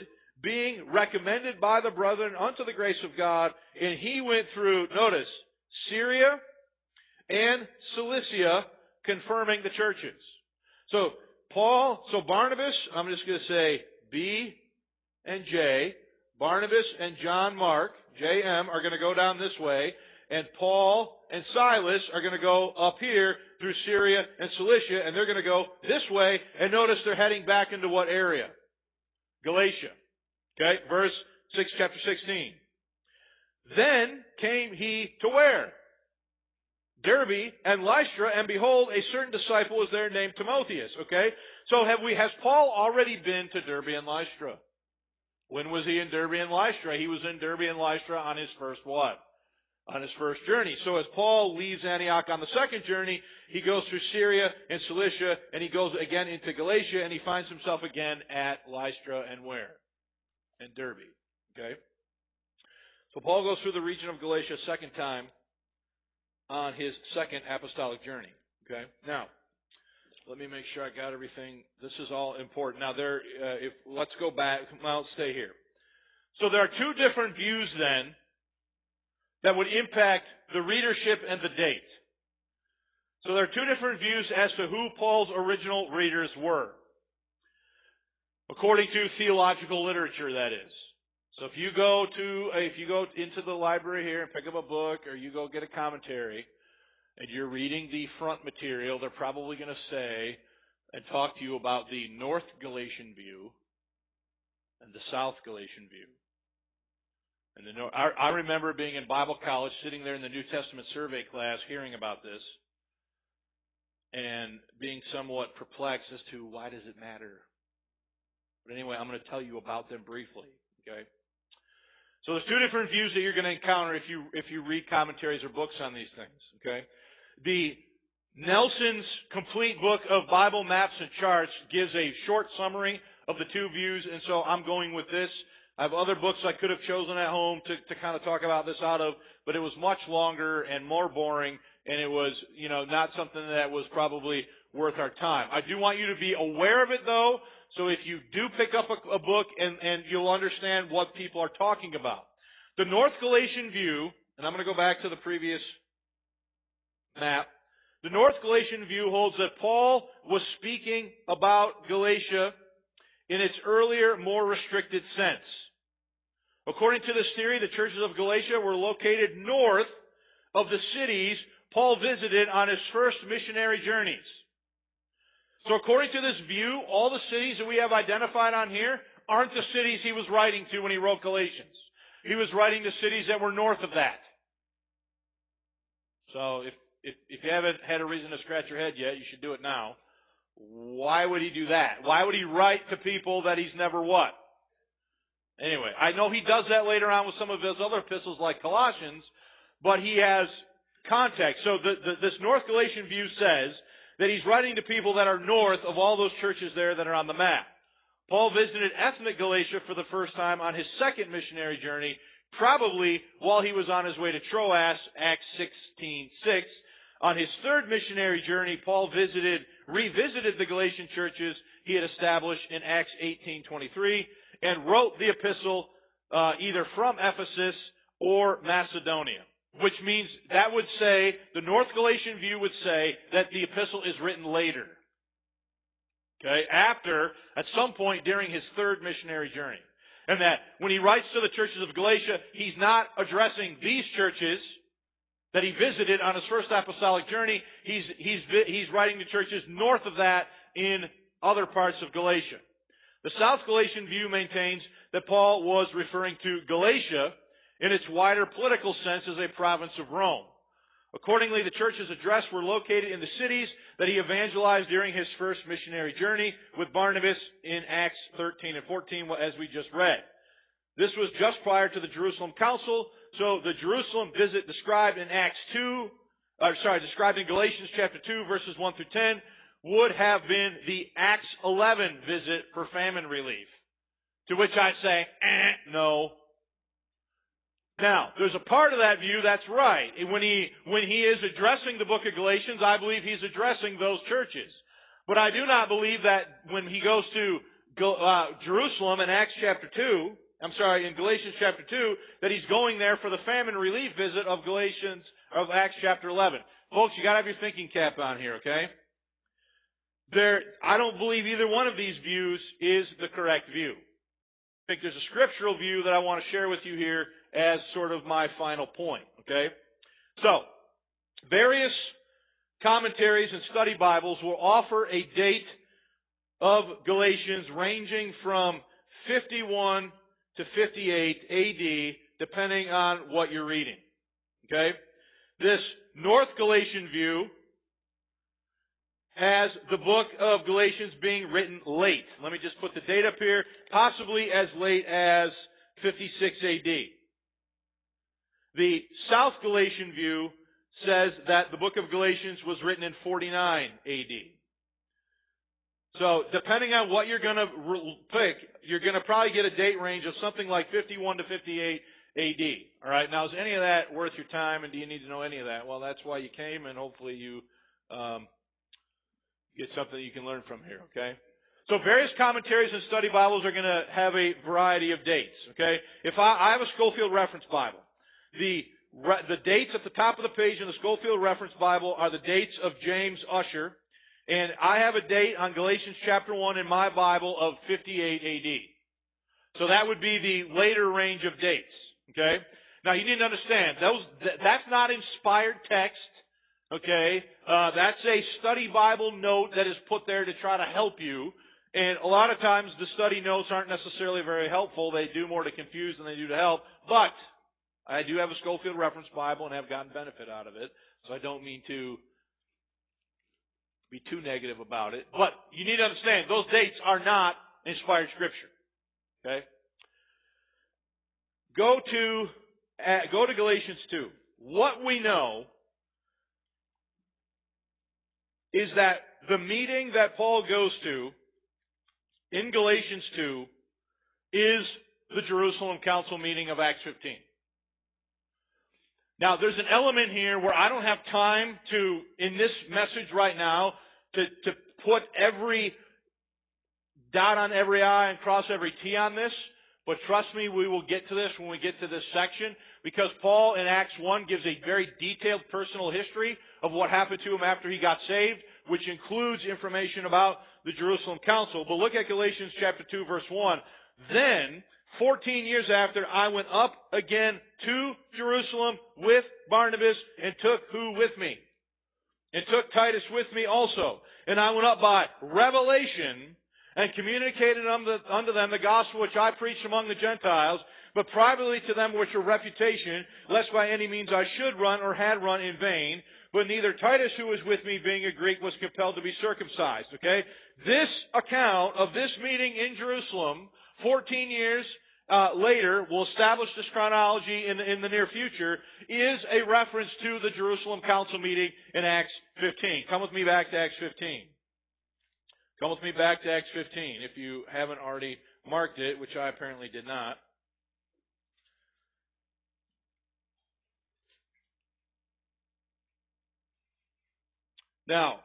being recommended by the brethren unto the grace of God, and he went through, notice, Syria and Cilicia, confirming the churches. So, Paul, so Barnabas, I'm just going to say B and J, Barnabas and John Mark, J M, are going to go down this way, and Paul and Silas are going to go up here through Syria and Cilicia, and they're going to go this way, and notice they're heading back into what area? Galatia. Okay, verse six, chapter sixteen. Then came he to where? Derbe and Lystra, and behold, a certain disciple was there named Timotheus. Okay, so have we? Has Paul already been to Derbe and Lystra? When was he in Derbe and Lystra? He was in Derbe and Lystra on his first what? On his first journey. So as Paul leaves Antioch on the second journey, he goes through Syria and Cilicia, and he goes again into Galatia, and he finds himself again at Lystra and where? And Derbe. Okay? So Paul goes through the region of Galatia a second time on his second apostolic journey. Okay? Now, let me make sure I got everything. This is all important. Now, there, uh, if let's go back. Well, stay here. So there are two different views then that would impact the readership and the date. So there are two different views as to who Paul's original readers were, according to theological literature, that is. So if you go to, if you go into the library here and pick up a book, or you go get a commentary, and you're reading the front material, they're probably going to say and talk to you about the North Galatian view and the South Galatian view. And the, I, I remember being in Bible college, sitting there in the New Testament survey class, hearing about this, and being somewhat perplexed as to why does it matter. But anyway, I'm going to tell you about them briefly. Okay. So there's two different views that you're going to encounter if you if you read commentaries or books on these things. Okay. The Nelson's complete book of Bible maps and charts gives a short summary of the two views, and so I'm going with this. I have other books I could have chosen at home to, to kind of talk about this out of, but it was much longer and more boring, and it was, you know, not something that was probably worth our time. I do want you to be aware of it, though, so if you do pick up a, a book, and, and you'll understand what people are talking about. The North Galatian view, and I'm going to go back to the previous map. The North Galatian view holds that Paul was speaking about Galatia in its earlier, more restricted sense. According to this theory, the churches of Galatia were located north of the cities Paul visited on his first missionary journeys. So according to this view, all the cities that we have identified on here aren't the cities he was writing to when he wrote Galatians. He was writing to cities that were north of that. So if, if, if you haven't had a reason to scratch your head yet, you should do it now. Why would he do that? Why would he write to people that he's never what? Anyway, I know he does that later on with some of his other epistles like Colossians, but he has context. So the, the, this North Galatian view says that he's writing to people that are north of all those churches there that are on the map. Paul visited ethnic Galatia for the first time on his second missionary journey, probably while he was on his way to Troas, Acts sixteen six. On his third missionary journey, Paul visited, revisited the Galatian churches he had established in Acts eighteen twenty-three and wrote the epistle uh, either from Ephesus or Macedonia, which means that would say, the North Galatian view would say that the epistle is written later. Okay, after, at some point during his third missionary journey. And that when he writes to the churches of Galatia, he's not addressing these churches that he visited on his first apostolic journey. He's, he's, he's writing to churches north of that in other parts of Galatia. The South Galatian view maintains that Paul was referring to Galatia in its wider political sense as a province of Rome. Accordingly, the churches addressed were located in the cities that he evangelized during his first missionary journey with Barnabas in Acts thirteen and fourteen, as we just read. This was just prior to the Jerusalem Council, so the Jerusalem visit described in Acts two, or sorry, described in Galatians chapter two, verses one through ten, would have been the Acts eleven visit for famine relief. To which I say, eh, no. Now, there's a part of that view that's right. When he, when he is addressing the book of Galatians, I believe he's addressing those churches. But I do not believe that when he goes to uh, Jerusalem in Acts chapter two, I'm sorry, in Galatians chapter two, that he's going there for the famine relief visit of Galatians, of Acts chapter eleven. Folks, you gotta have your thinking cap on here, okay? There, I don't believe either one of these views is the correct view. I think there's a scriptural view that I want to share with you here as sort of my final point, okay? So, various commentaries and study Bibles will offer a date of Galatians ranging from fifty-one to fifty-eight A D, depending on what you're reading. Okay? This North Galatian view has the book of Galatians being written late. Let me just put the date up here, possibly as late as fifty-six A D. The South Galatian view says that the book of Galatians was written in forty-nine A D. So, depending on what you're going to pick, you're going to probably get a date range of something like fifty-one to fifty-eight A D. All right. Now, is any of that worth your time, and do you need to know any of that? Well, that's why you came, and hopefully you um, get something you can learn from here. Okay. So, various commentaries and study Bibles are going to have a variety of dates. Okay. If I, I have a Schofield Reference Bible, the the dates at the top of the page in the Schofield Reference Bible are the dates of James Ussher. And I have a date on Galatians chapter one in my Bible of fifty-eight A D. So that would be the later range of dates. Okay? Now you need to understand, those that's not inspired text. Okay? Uh, that's a study Bible note that is put there to try to help you. And a lot of times the study notes aren't necessarily very helpful. They do more to confuse than they do to help. But I do have a Schofield Reference Bible and have gotten benefit out of it. So I don't mean to be too negative about it. But you need to understand, those dates are not inspired scripture. Okay? Go to, uh, go to Galatians two. What we know is that the meeting that Paul goes to in Galatians two is the Jerusalem Council meeting of Acts fifteen. Now, there's an element here where I don't have time to, in this message right now, to, to put every dot on every I and cross every T on this. But trust me, we will get to this when we get to this section, because Paul in Acts one gives a very detailed personal history of what happened to him after he got saved, which includes information about the Jerusalem Council. But look at Galatians chapter two, verse one. Then, fourteen years after, I went up again to Jerusalem with Barnabas, and took who with me? And took Titus with me also. And I went up by revelation, and communicated unto them the gospel which I preached among the Gentiles, but privately to them which are reputation, lest by any means I should run or had run in vain. But neither Titus, who was with me, being a Greek, was compelled to be circumcised. Okay? This account of this meeting in Jerusalem, fourteen years uh, later, we'll establish this chronology in the, in the near future, is a reference to the Jerusalem Council meeting in Acts fifteen. Come with me back to Acts fifteen. Come with me back to Acts fifteen, if you haven't already marked it, which I apparently did not. Now,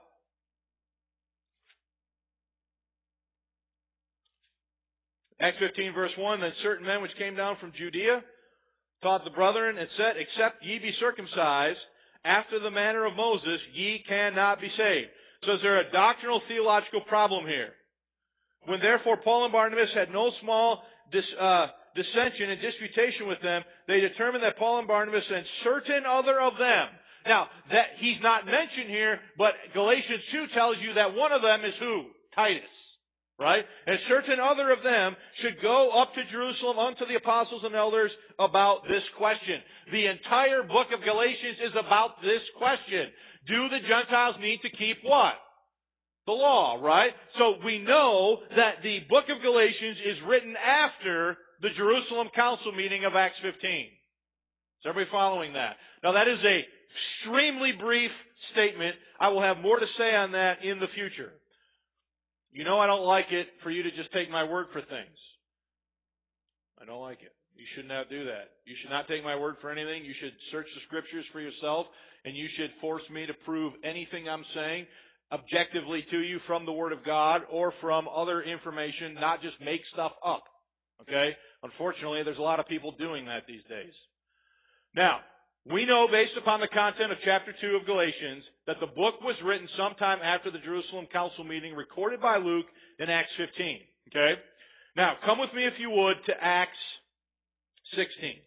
Acts fifteen, verse one, then certain men which came down from Judea taught the brethren and said, except ye be circumcised after the manner of Moses, ye cannot be saved. So is there a doctrinal theological problem here? When therefore Paul and Barnabas had no small dis, uh, dissension and disputation with them, they determined that Paul and Barnabas and certain other of them. Now, that he's not mentioned here, but Galatians two tells you that one of them is who? Titus. Right? And certain other of them should go up to Jerusalem unto the apostles and elders about this question. The entire book of Galatians is about this question. Do the Gentiles need to keep what? The law, right? So we know that the book of Galatians is written after the Jerusalem Council meeting of Acts fifteen. Is everybody following that? Now that is a extremely brief statement. I will have more to say on that in the future. You know I don't like it for you to just take my word for things. I don't like it. You should not do that. You should not take my word for anything. You should search the scriptures for yourself, and you should force me to prove anything I'm saying objectively to you from the Word of God or from other information, not just make stuff up. Okay? Unfortunately, there's a lot of people doing that these days. Now, we know based upon the content of chapter two of Galatians that the book was written sometime after the Jerusalem Council meeting recorded by Luke in Acts fifteen. Okay? Now, come with me if you would to Acts sixteen.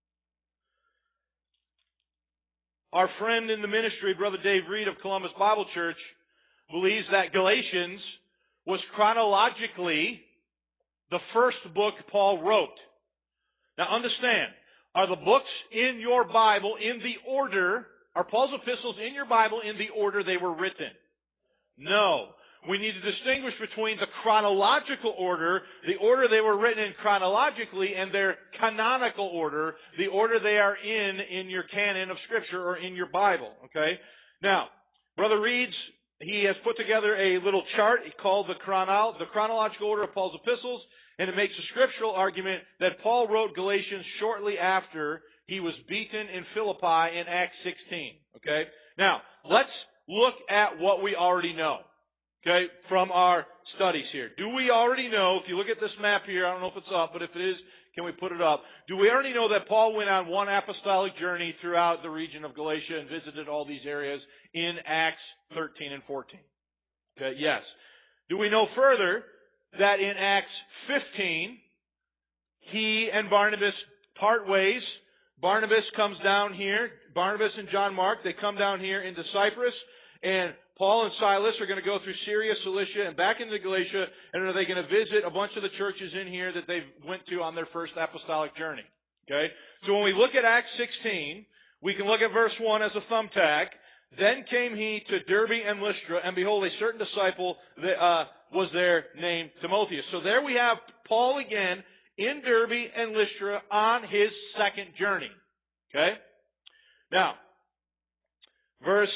Our friend in the ministry, Brother Dave Reed of Columbus Bible Church, believes that Galatians was chronologically the first book Paul wrote. Now understand, are the books in your Bible in the order, are Paul's epistles in your Bible in the order they were written? No. We need to distinguish between the chronological order, the order they were written in chronologically, and their canonical order, the order they are in in your canon of Scripture or in your Bible. Okay? Now, Brother Reed's, he has put together a little chart called the, chrono, the chronological order of Paul's epistles, and it makes a scriptural argument that Paul wrote Galatians shortly after he was beaten in Philippi in Acts sixteen. Okay? Now, let's look at what we already know. Okay, from our studies here. Do we already know, if you look at this map here, I don't know if it's up, but if it is, can we put it up? Do we already know that Paul went on one apostolic journey throughout the region of Galatia and visited all these areas in Acts thirteen and fourteen? Okay, yes. Do we know further that in Acts fifteen, he and Barnabas part ways? Barnabas comes down here, Barnabas and John Mark, they come down here into Cyprus, and Paul and Silas are going to go through Syria, Cilicia, and back into Galatia, and are they going to visit a bunch of the churches in here that they went to on their first apostolic journey. Okay? So when we look at Acts sixteen, we can look at verse one as a thumbtack. Then came he to Derbe and Lystra, and behold, a certain disciple that, uh, was there named Timotheus. So there we have Paul again in Derbe and Lystra on his second journey. Okay? Now, verse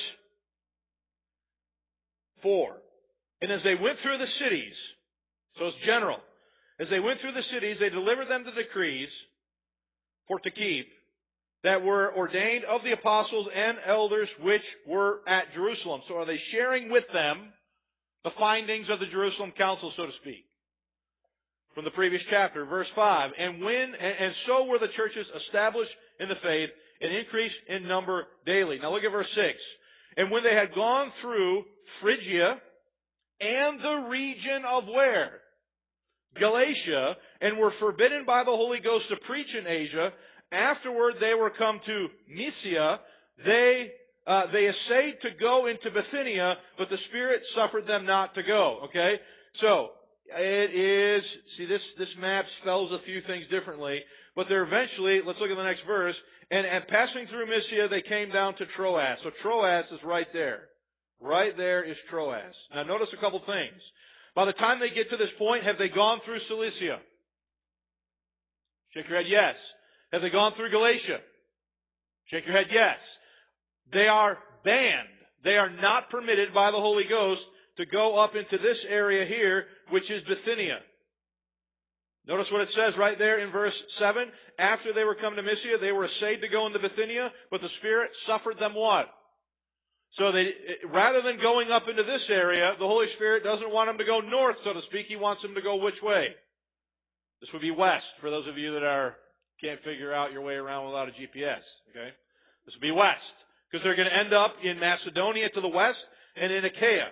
four. And as they went through the cities, so it's general, as they went through the cities, they delivered them the decrees for to keep that were ordained of the apostles and elders which were at Jerusalem. So are they sharing with them the findings of the Jerusalem Council, so to speak? From the previous chapter, verse five. And when, and so were the churches established in the faith and increased in number daily. Now look at verse six. And when they had gone through Phrygia and the region of where? Galatia, and were forbidden by the Holy Ghost to preach in Asia, afterward they were come to Mysia. They uh, they essayed to go into Bithynia, but the Spirit suffered them not to go. Okay? So, it is, see this, this map spells a few things differently, but they're eventually, let's look at the next verse, and, and passing through Mysia, they came down to Troas. So Troas is right there. Right there is Troas. Now notice a couple things. By the time they get to this point, have they gone through Cilicia? Shake your head, yes. Have they gone through Galatia? Shake your head, yes. They are banned. They are not permitted by the Holy Ghost to go up into this area here, which is Bithynia. Notice what it says right there in verse seven. After they were come to Mysia, they were essayed to go into Bithynia, but the Spirit suffered them what? So they, rather than going up into this area, the Holy Spirit doesn't want them to go north, so to speak. He wants them to go which way? This would be west, for those of you that are can't figure out your way around without a G P S. Okay? This would be west, because they're going to end up in Macedonia to the west and in Achaia,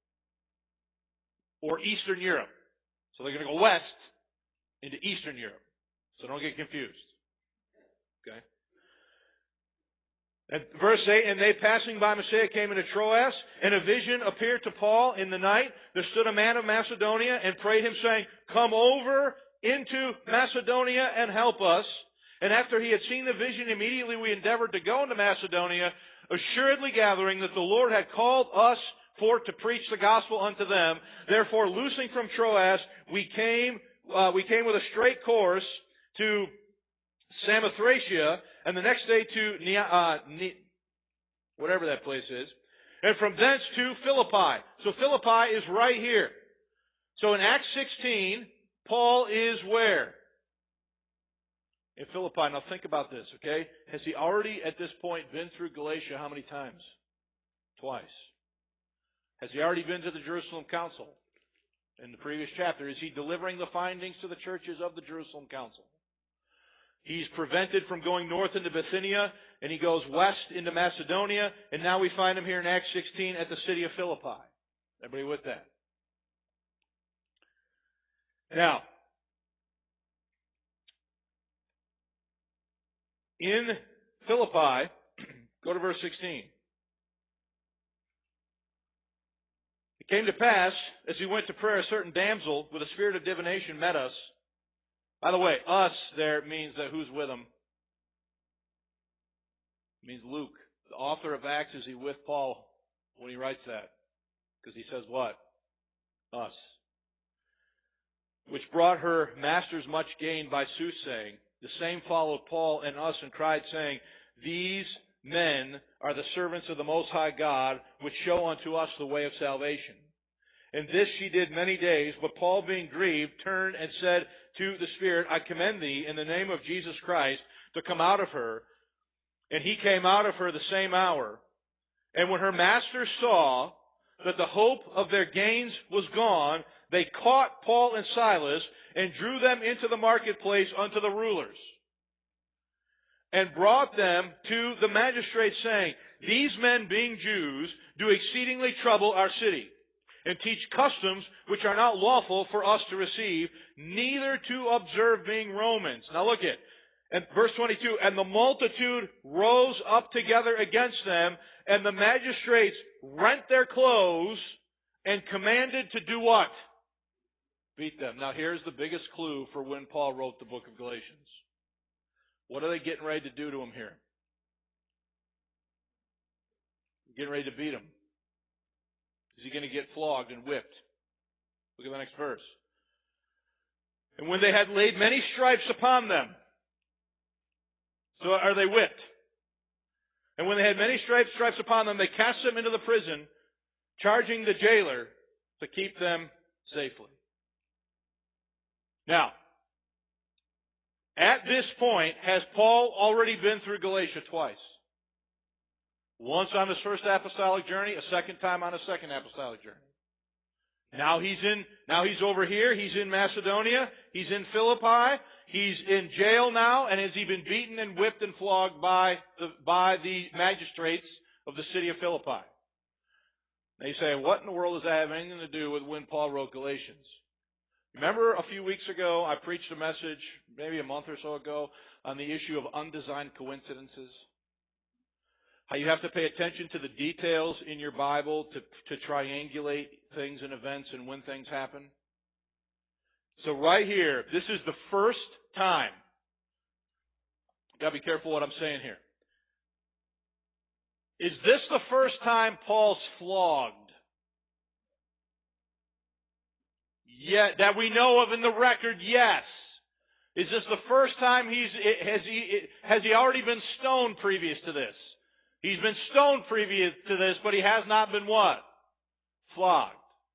or Eastern Europe. So they're going to go west into Eastern Europe. So don't get confused. Okay? And verse eight, and they passing by Mysia came into Troas, and a vision appeared to Paul in the night. There stood a man of Macedonia and prayed him, saying, come over into Macedonia and help us. And after he had seen the vision, immediately we endeavored to go into Macedonia, assuredly gathering that the Lord had called us for to preach the gospel unto them. Therefore, loosing from Troas, we came, uh, we came with a straight course to Samothracia, and the next day to Nea, uh, ne- whatever that place is, and from thence to Philippi. So Philippi is right here. So in Acts sixteen, Paul is where? In Philippi. Now think about this, okay? Has he already at this point been through Galatia how many times? Twice. Has he already been to the Jerusalem Council? In the previous chapter, is he delivering the findings to the churches of the Jerusalem Council? He's prevented from going north into Bithynia, and he goes west into Macedonia, and now we find him here in Acts sixteen at the city of Philippi. Everybody with that? Now, in Philippi, go to verse sixteen. It came to pass, as we went to prayer, a certain damsel with a spirit of divination met us. By the way, us there means that who's with him? It means Luke. The author of Acts, is he with Paul when he writes that? Because he says what? Us. Which brought her masters much gain by soothsaying. The same followed Paul and us and cried, saying, These men are the servants of the Most High God, which show unto us the way of salvation. And this she did many days, but Paul, being grieved, turned and said to the Spirit, I commend thee in the name of Jesus Christ to come out of her. And he came out of her the same hour. And when her masters saw that the hope of their gains was gone, they caught Paul and Silas and drew them into the marketplace unto the rulers, and brought them to the magistrates, saying, These men, being Jews, do exceedingly trouble our city, and teach customs which are not lawful for us to receive, neither to observe, being Romans. Now look at, and verse twenty-two, And the multitude rose up together against them, and the magistrates rent their clothes, and commanded to do what? Beat them. Now here's the biggest clue for when Paul wrote the book of Galatians. What are they getting ready to do to him here? Getting ready to beat him. Is he going to get flogged and whipped? Look at the next verse. And when they had laid many stripes upon them, so are they whipped? And when they had many stripes, stripes upon them, they cast them into the prison, charging the jailer to keep them safely. Now, at this point, has Paul already been through Galatia twice? Once on his first apostolic journey, a second time on his second apostolic journey. Now he's in, now he's over here, he's in Macedonia, he's in Philippi, he's in jail now, and has he been beaten and whipped and flogged by the, by the magistrates of the city of Philippi? They say, what in the world does that have anything to do with when Paul wrote Galatians? Remember a few weeks ago, I preached a message, maybe a month or so ago, on the issue of undesigned coincidences? How you have to pay attention to the details in your Bible to, to triangulate things and events and when things happen? So right here, this is the first time. You've got to be careful what I'm saying here. Is this the first time Paul's flogged? Yeah, that we know of in the record, yes. Is this the first time he's, has he, has he already been stoned previous to this? He's been stoned previous to this, but he has not been what? Flogged.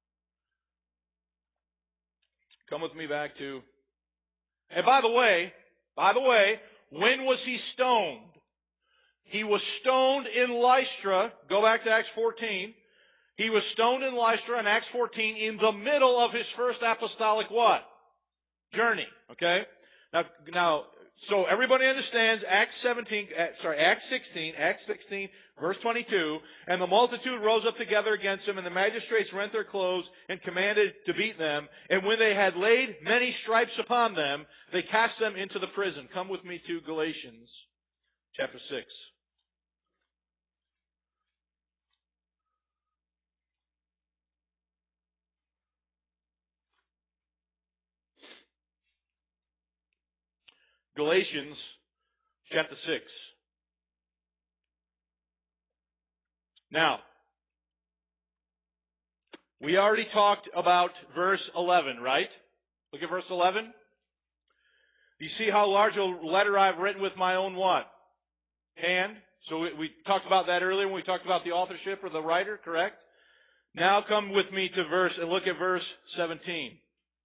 Come with me back to, and by the way, by the way, when was he stoned? He was stoned in Lystra. Go back to Acts fourteen. He was stoned in Lystra in Acts fourteen in the middle of his first apostolic what? Journey. Okay? Now, now, so everybody understands Acts seventeen, sorry, Acts sixteen, Acts sixteen, verse twenty-two, and the multitude rose up together against him, and the magistrates rent their clothes and commanded to beat them. And when they had laid many stripes upon them, they cast them into the prison. Come with me to Galatians chapter six. Galatians chapter six. Now, we already talked about verse eleven, right? Look at verse eleven. Do you see how large a letter I've written with my own what? Hand. So we, we talked about that earlier when we talked about the authorship or the writer, correct? Now come with me to verse, and look at verse seventeen.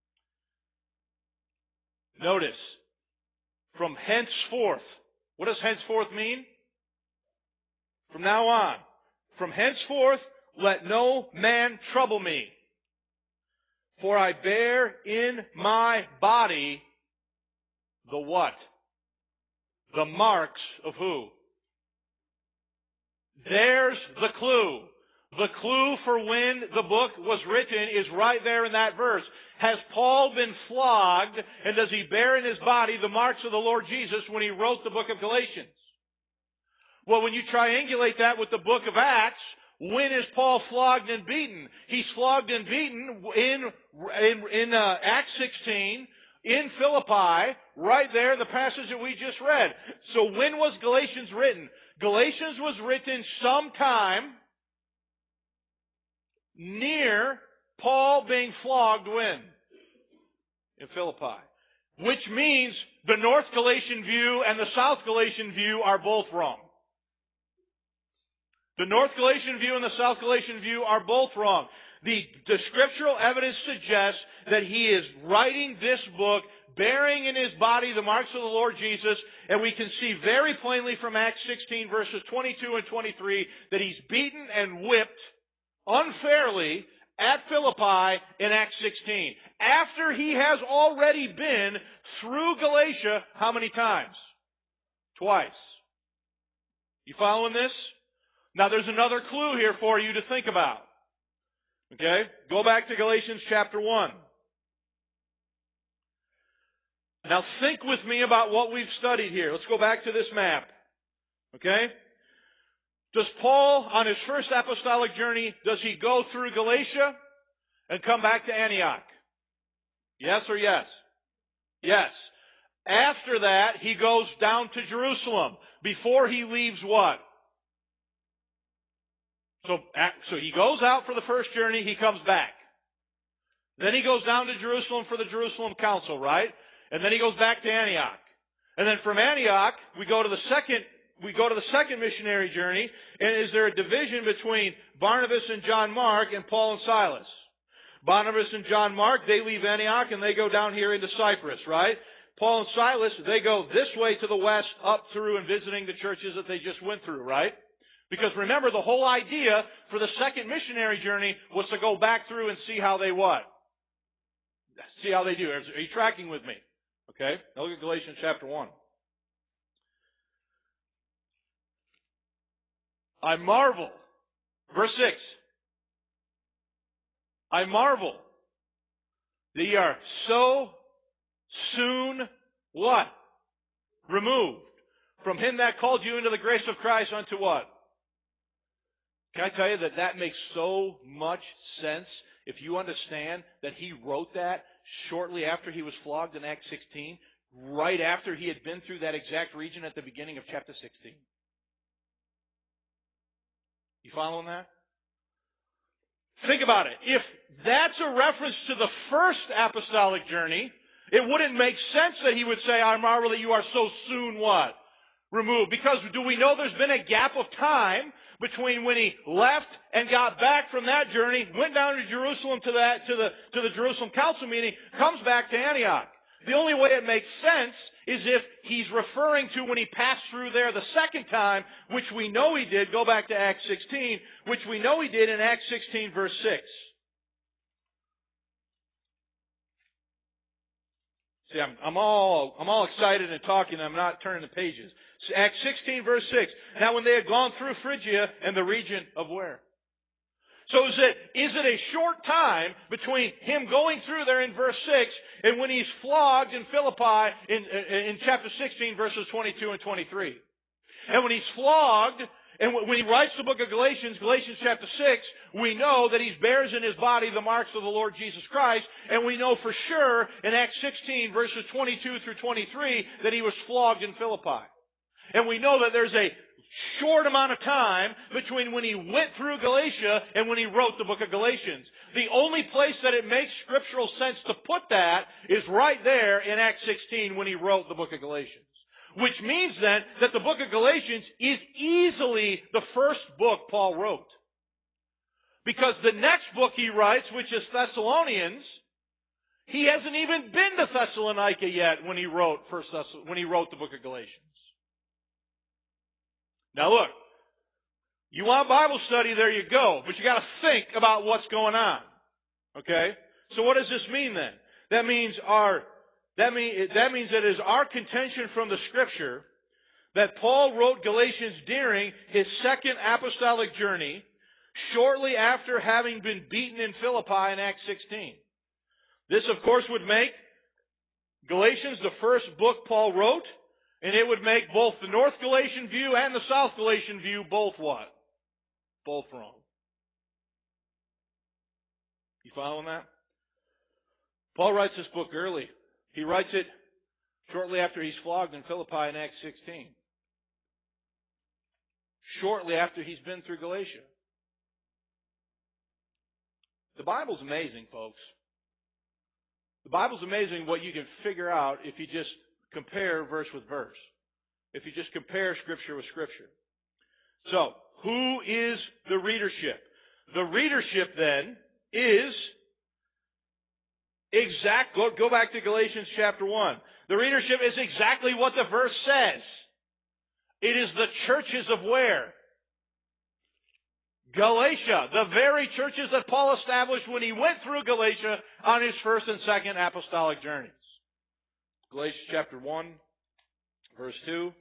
Notice. From henceforth. What does henceforth mean? From now on. From henceforth, let no man trouble me. For I bear in my body the what? The marks of who? There's the clue. The clue for when the book was written is right there in that verse. Has Paul been flogged, and does he bear in his body the marks of the Lord Jesus when he wrote the book of Galatians? Well, when you triangulate that with the book of Acts, when is Paul flogged and beaten? He's flogged and beaten in, in, in uh, Acts sixteen, in Philippi, right there, the passage that we just read. So when was Galatians written? Galatians was written sometime near Paul being flogged when? In Philippi. Which means the North Galatian view and the South Galatian view are both wrong. The North Galatian view and the South Galatian view are both wrong. The, the scriptural evidence suggests that he is writing this book, bearing in his body the marks of the Lord Jesus, and we can see very plainly from Acts sixteen verses twenty-two and twenty-three that he's beaten and whipped unfairly at Philippi in Acts sixteen. After he has already been through Galatia, how many times? Twice. You following this? Now there's another clue here for you to think about. Okay? Go back to Galatians chapter one. Now think with me about what we've studied here. Let's go back to this map. Okay? Does Paul, on his first apostolic journey, does he go through Galatia and come back to Antioch? Yes or yes? Yes. After that, he goes down to Jerusalem. Before he leaves what? So, so he goes out for the first journey, he comes back. Then he goes down to Jerusalem for the Jerusalem Council, right? And then he goes back to Antioch. And then from Antioch, we go to the second, we go to the second missionary journey, and is there a division between Barnabas and John Mark and Paul and Silas? Barnabas and John Mark, they leave Antioch and they go down here into Cyprus, right? Paul and Silas, they go this way to the west, up through and visiting the churches that they just went through, right? Because remember, the whole idea for the second missionary journey was to go back through and see how they what? See how they do. Are you tracking with me? Okay? Now look at Galatians chapter one. I marvel. Verse six. I marvel that ye are so soon what? Removed from him that called you into the grace of Christ unto what? Can I tell you that that makes so much sense if you understand that he wrote that shortly after he was flogged in Acts sixteen, right after he had been through that exact region at the beginning of chapter sixteen. You following that? Think about it. If that's a reference to the first apostolic journey, it wouldn't make sense that he would say, I marvel that you are so soon what? Removed. Because do we know there's been a gap of time between when he left and got back from that journey, went down to Jerusalem to that to the to the Jerusalem Council meeting, comes back to Antioch. The only way it makes sense is if he's referring to when he passed through there the second time, which we know he did. Go back to Acts sixteen, which we know he did in Acts sixteen verse six. See, I'm, I'm all I'm all excited and talking. I'm not turning the pages. Acts sixteen verse six. Now when they had gone through Phrygia and the region of where? So is it, is it a short time between him going through there in verse six and when he's flogged in Philippi in, in chapter sixteen verses twenty-two and twenty-three? And when he's flogged and when he writes the book of Galatians, Galatians chapter six, we know that he bears in his body the marks of the Lord Jesus Christ, and we know for sure in Acts sixteen verses twenty-two through twenty-three that he was flogged in Philippi. And we know that there's a short amount of time between when he went through Galatia and when he wrote the book of Galatians. The only place that it makes scriptural sense to put that is right there in Acts sixteen when he wrote the book of Galatians. Which means then that the book of Galatians is easily the first book Paul wrote. Because the next book he writes, which is Thessalonians, he hasn't even been to Thessalonica yet when he wrote first, when he wrote the book of Galatians. Now look, You want Bible study, there you go. But you got to think about what's going on. Okay? So what does this mean then? That means our that mean that means that it is our contention from the Scripture that Paul wrote Galatians during his second apostolic journey, shortly after having been beaten in Philippi in Acts sixteen. This, of course, would make Galatians the first book Paul wrote, and it would make both the North Galatian view and the South Galatian view both what? Both wrong. You following that? Paul writes this book early. He writes it shortly after he's flogged in Philippi in Acts sixteen. Shortly after he's been through Galatia. The Bible's amazing, folks. The Bible's amazing what you can figure out if you just compare verse with verse. If you just compare Scripture with Scripture. So, who is the readership? The readership then is exact. Go, go back to Galatians chapter one. The readership is exactly what the verse says. It is the churches of where? Galatia. The very churches that Paul established when he went through Galatia on his first and second apostolic journeys. Galatians chapter one, verse two.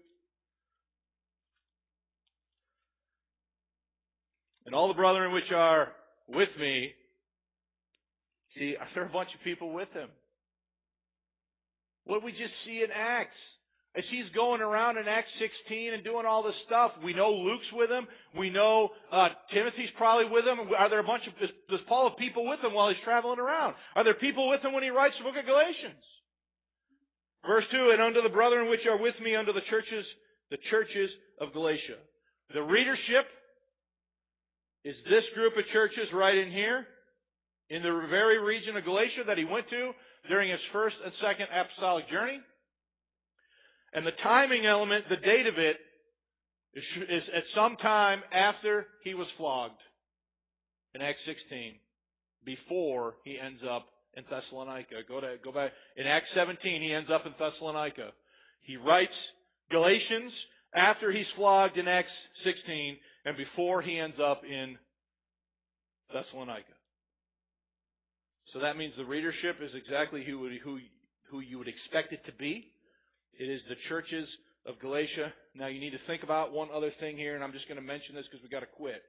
And all the brethren which are with me, see, there are a bunch of people with him. What we just see in Acts, as he's going around in Acts sixteen and doing all this stuff, we know Luke's with him. We know uh, Timothy's probably with him. Are there a bunch of, does Paul have people with him while he's traveling around? Are there people with him when he writes the book of Galatians? Verse two, and unto the brethren which are with me unto the churches, the churches of Galatia. The readership is this group of churches right in here, in the very region of Galatia that he went to during his first and second apostolic journey. And the timing element, the date of it, is, is at some time after he was flogged in Acts sixteen, before he ends up in Thessalonica. Go to go back in Acts seventeen. He ends up in Thessalonica. He writes Galatians after he's flogged in Acts sixteen, and before he ends up in Thessalonica. So that means the readership is exactly who who who you would expect it to be. It is the churches of Galatia. Now you need to think about one other thing here, and I'm just going to mention this because we've got to quit.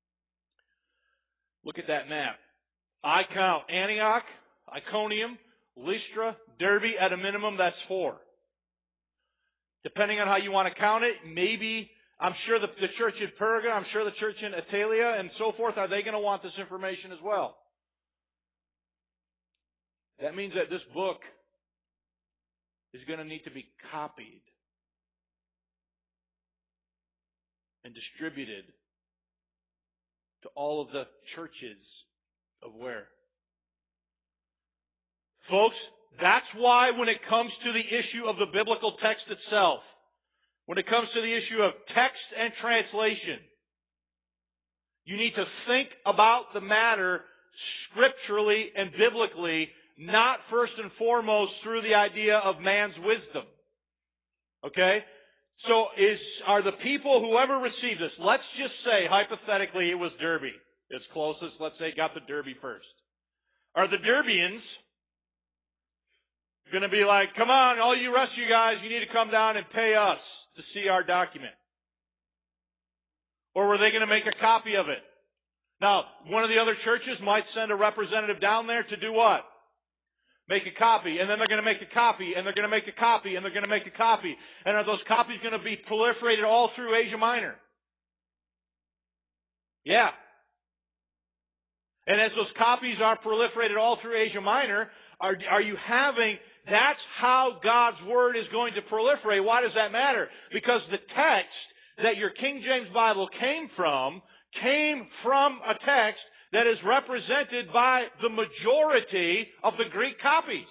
Look at that map. I count Antioch, Iconium, Lystra, Derbe. At a minimum, that's four. Depending on how you want to count it, maybe, I'm sure the, the church in Perga, I'm sure the church in Attalia, and so forth, are they going to want this information as well? That means that this book is going to need to be copied and distributed to all of the churches of where? Folks, that's why when it comes to the issue of the biblical text itself, when it comes to the issue of text and translation, you need to think about the matter scripturally and biblically, not first and foremost through the idea of man's wisdom. Okay? So is are the people, whoever received this, let's just say, hypothetically, it was Derbe. Its closest, let's say, got the Derbe first. Are the Derbians going to be like, come on, all you rest of you guys, you need to come down and pay us to see our document? Or were they going to make a copy of it? Now, one of the other churches might send a representative down there to do what? Make a copy, and then they're going to make a copy, and they're going to make a copy, and they're going to make a copy. And are those copies going to be proliferated all through Asia Minor? Yeah. And as those copies are proliferated all through Asia Minor, are, are you having, that's how God's Word is going to proliferate. Why does that matter? Because the text that your King James Bible came from, came from a text that is represented by the majority of the Greek copies.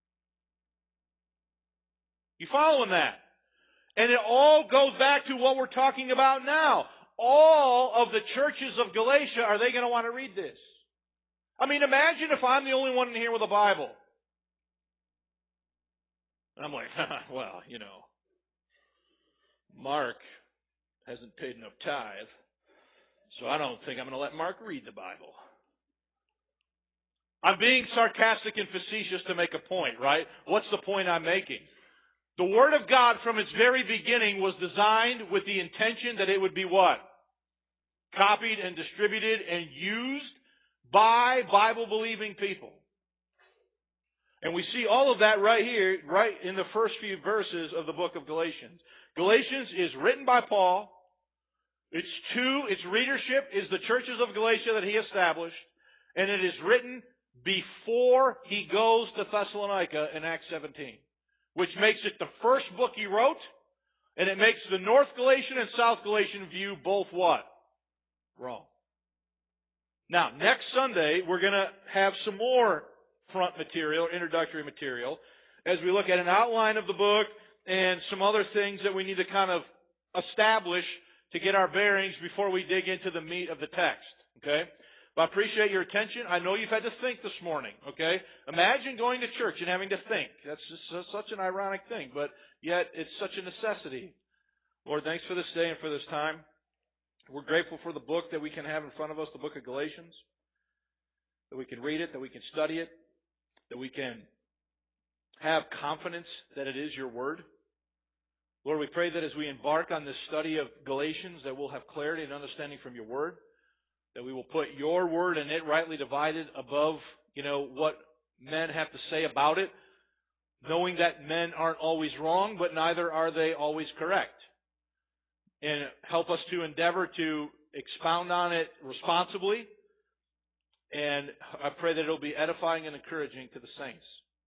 You following that? And it all goes back to what we're talking about now. All of the churches of Galatia, are they going to want to read this? I mean, imagine if I'm the only one in here with a Bible. And I'm like, well, you know, Mark hasn't paid enough tithe. So I don't think I'm going to let Mark read the Bible. I'm being sarcastic and facetious to make a point, right? What's the point I'm making? The Word of God from its very beginning was designed with the intention that it would be what? Copied and distributed and used by Bible-believing people. And we see all of that right here, right in the first few verses of the book of Galatians. Galatians is written by Paul. Its two, its readership is the churches of Galatia that he established. And it is written before he goes to Thessalonica in Acts seventeen. Which makes it the first book he wrote. And it makes the North Galatian and South Galatian view both what? Wrong. Now, next Sunday, we're going to have some more front material, introductory material, as we look at an outline of the book and some other things that we need to kind of establish to get our bearings before we dig into the meat of the text. Okay? But I appreciate your attention. I know you've had to think this morning. Okay? Imagine going to church and having to think. That's just such an ironic thing, but yet it's such a necessity. Lord, thanks for this day and for this time. We're grateful for the book that we can have in front of us, the book of Galatians, that we can read it, that we can study it, that we can have confidence that it is your word. Lord, we pray that as we embark on this study of Galatians, that we'll have clarity and understanding from your word, that we will put your word and it rightly divided above, you know, what men have to say about it, knowing that men aren't always wrong, but neither are they always correct. And help us to endeavor to expound on it responsibly. And I pray that it will be edifying and encouraging to the saints.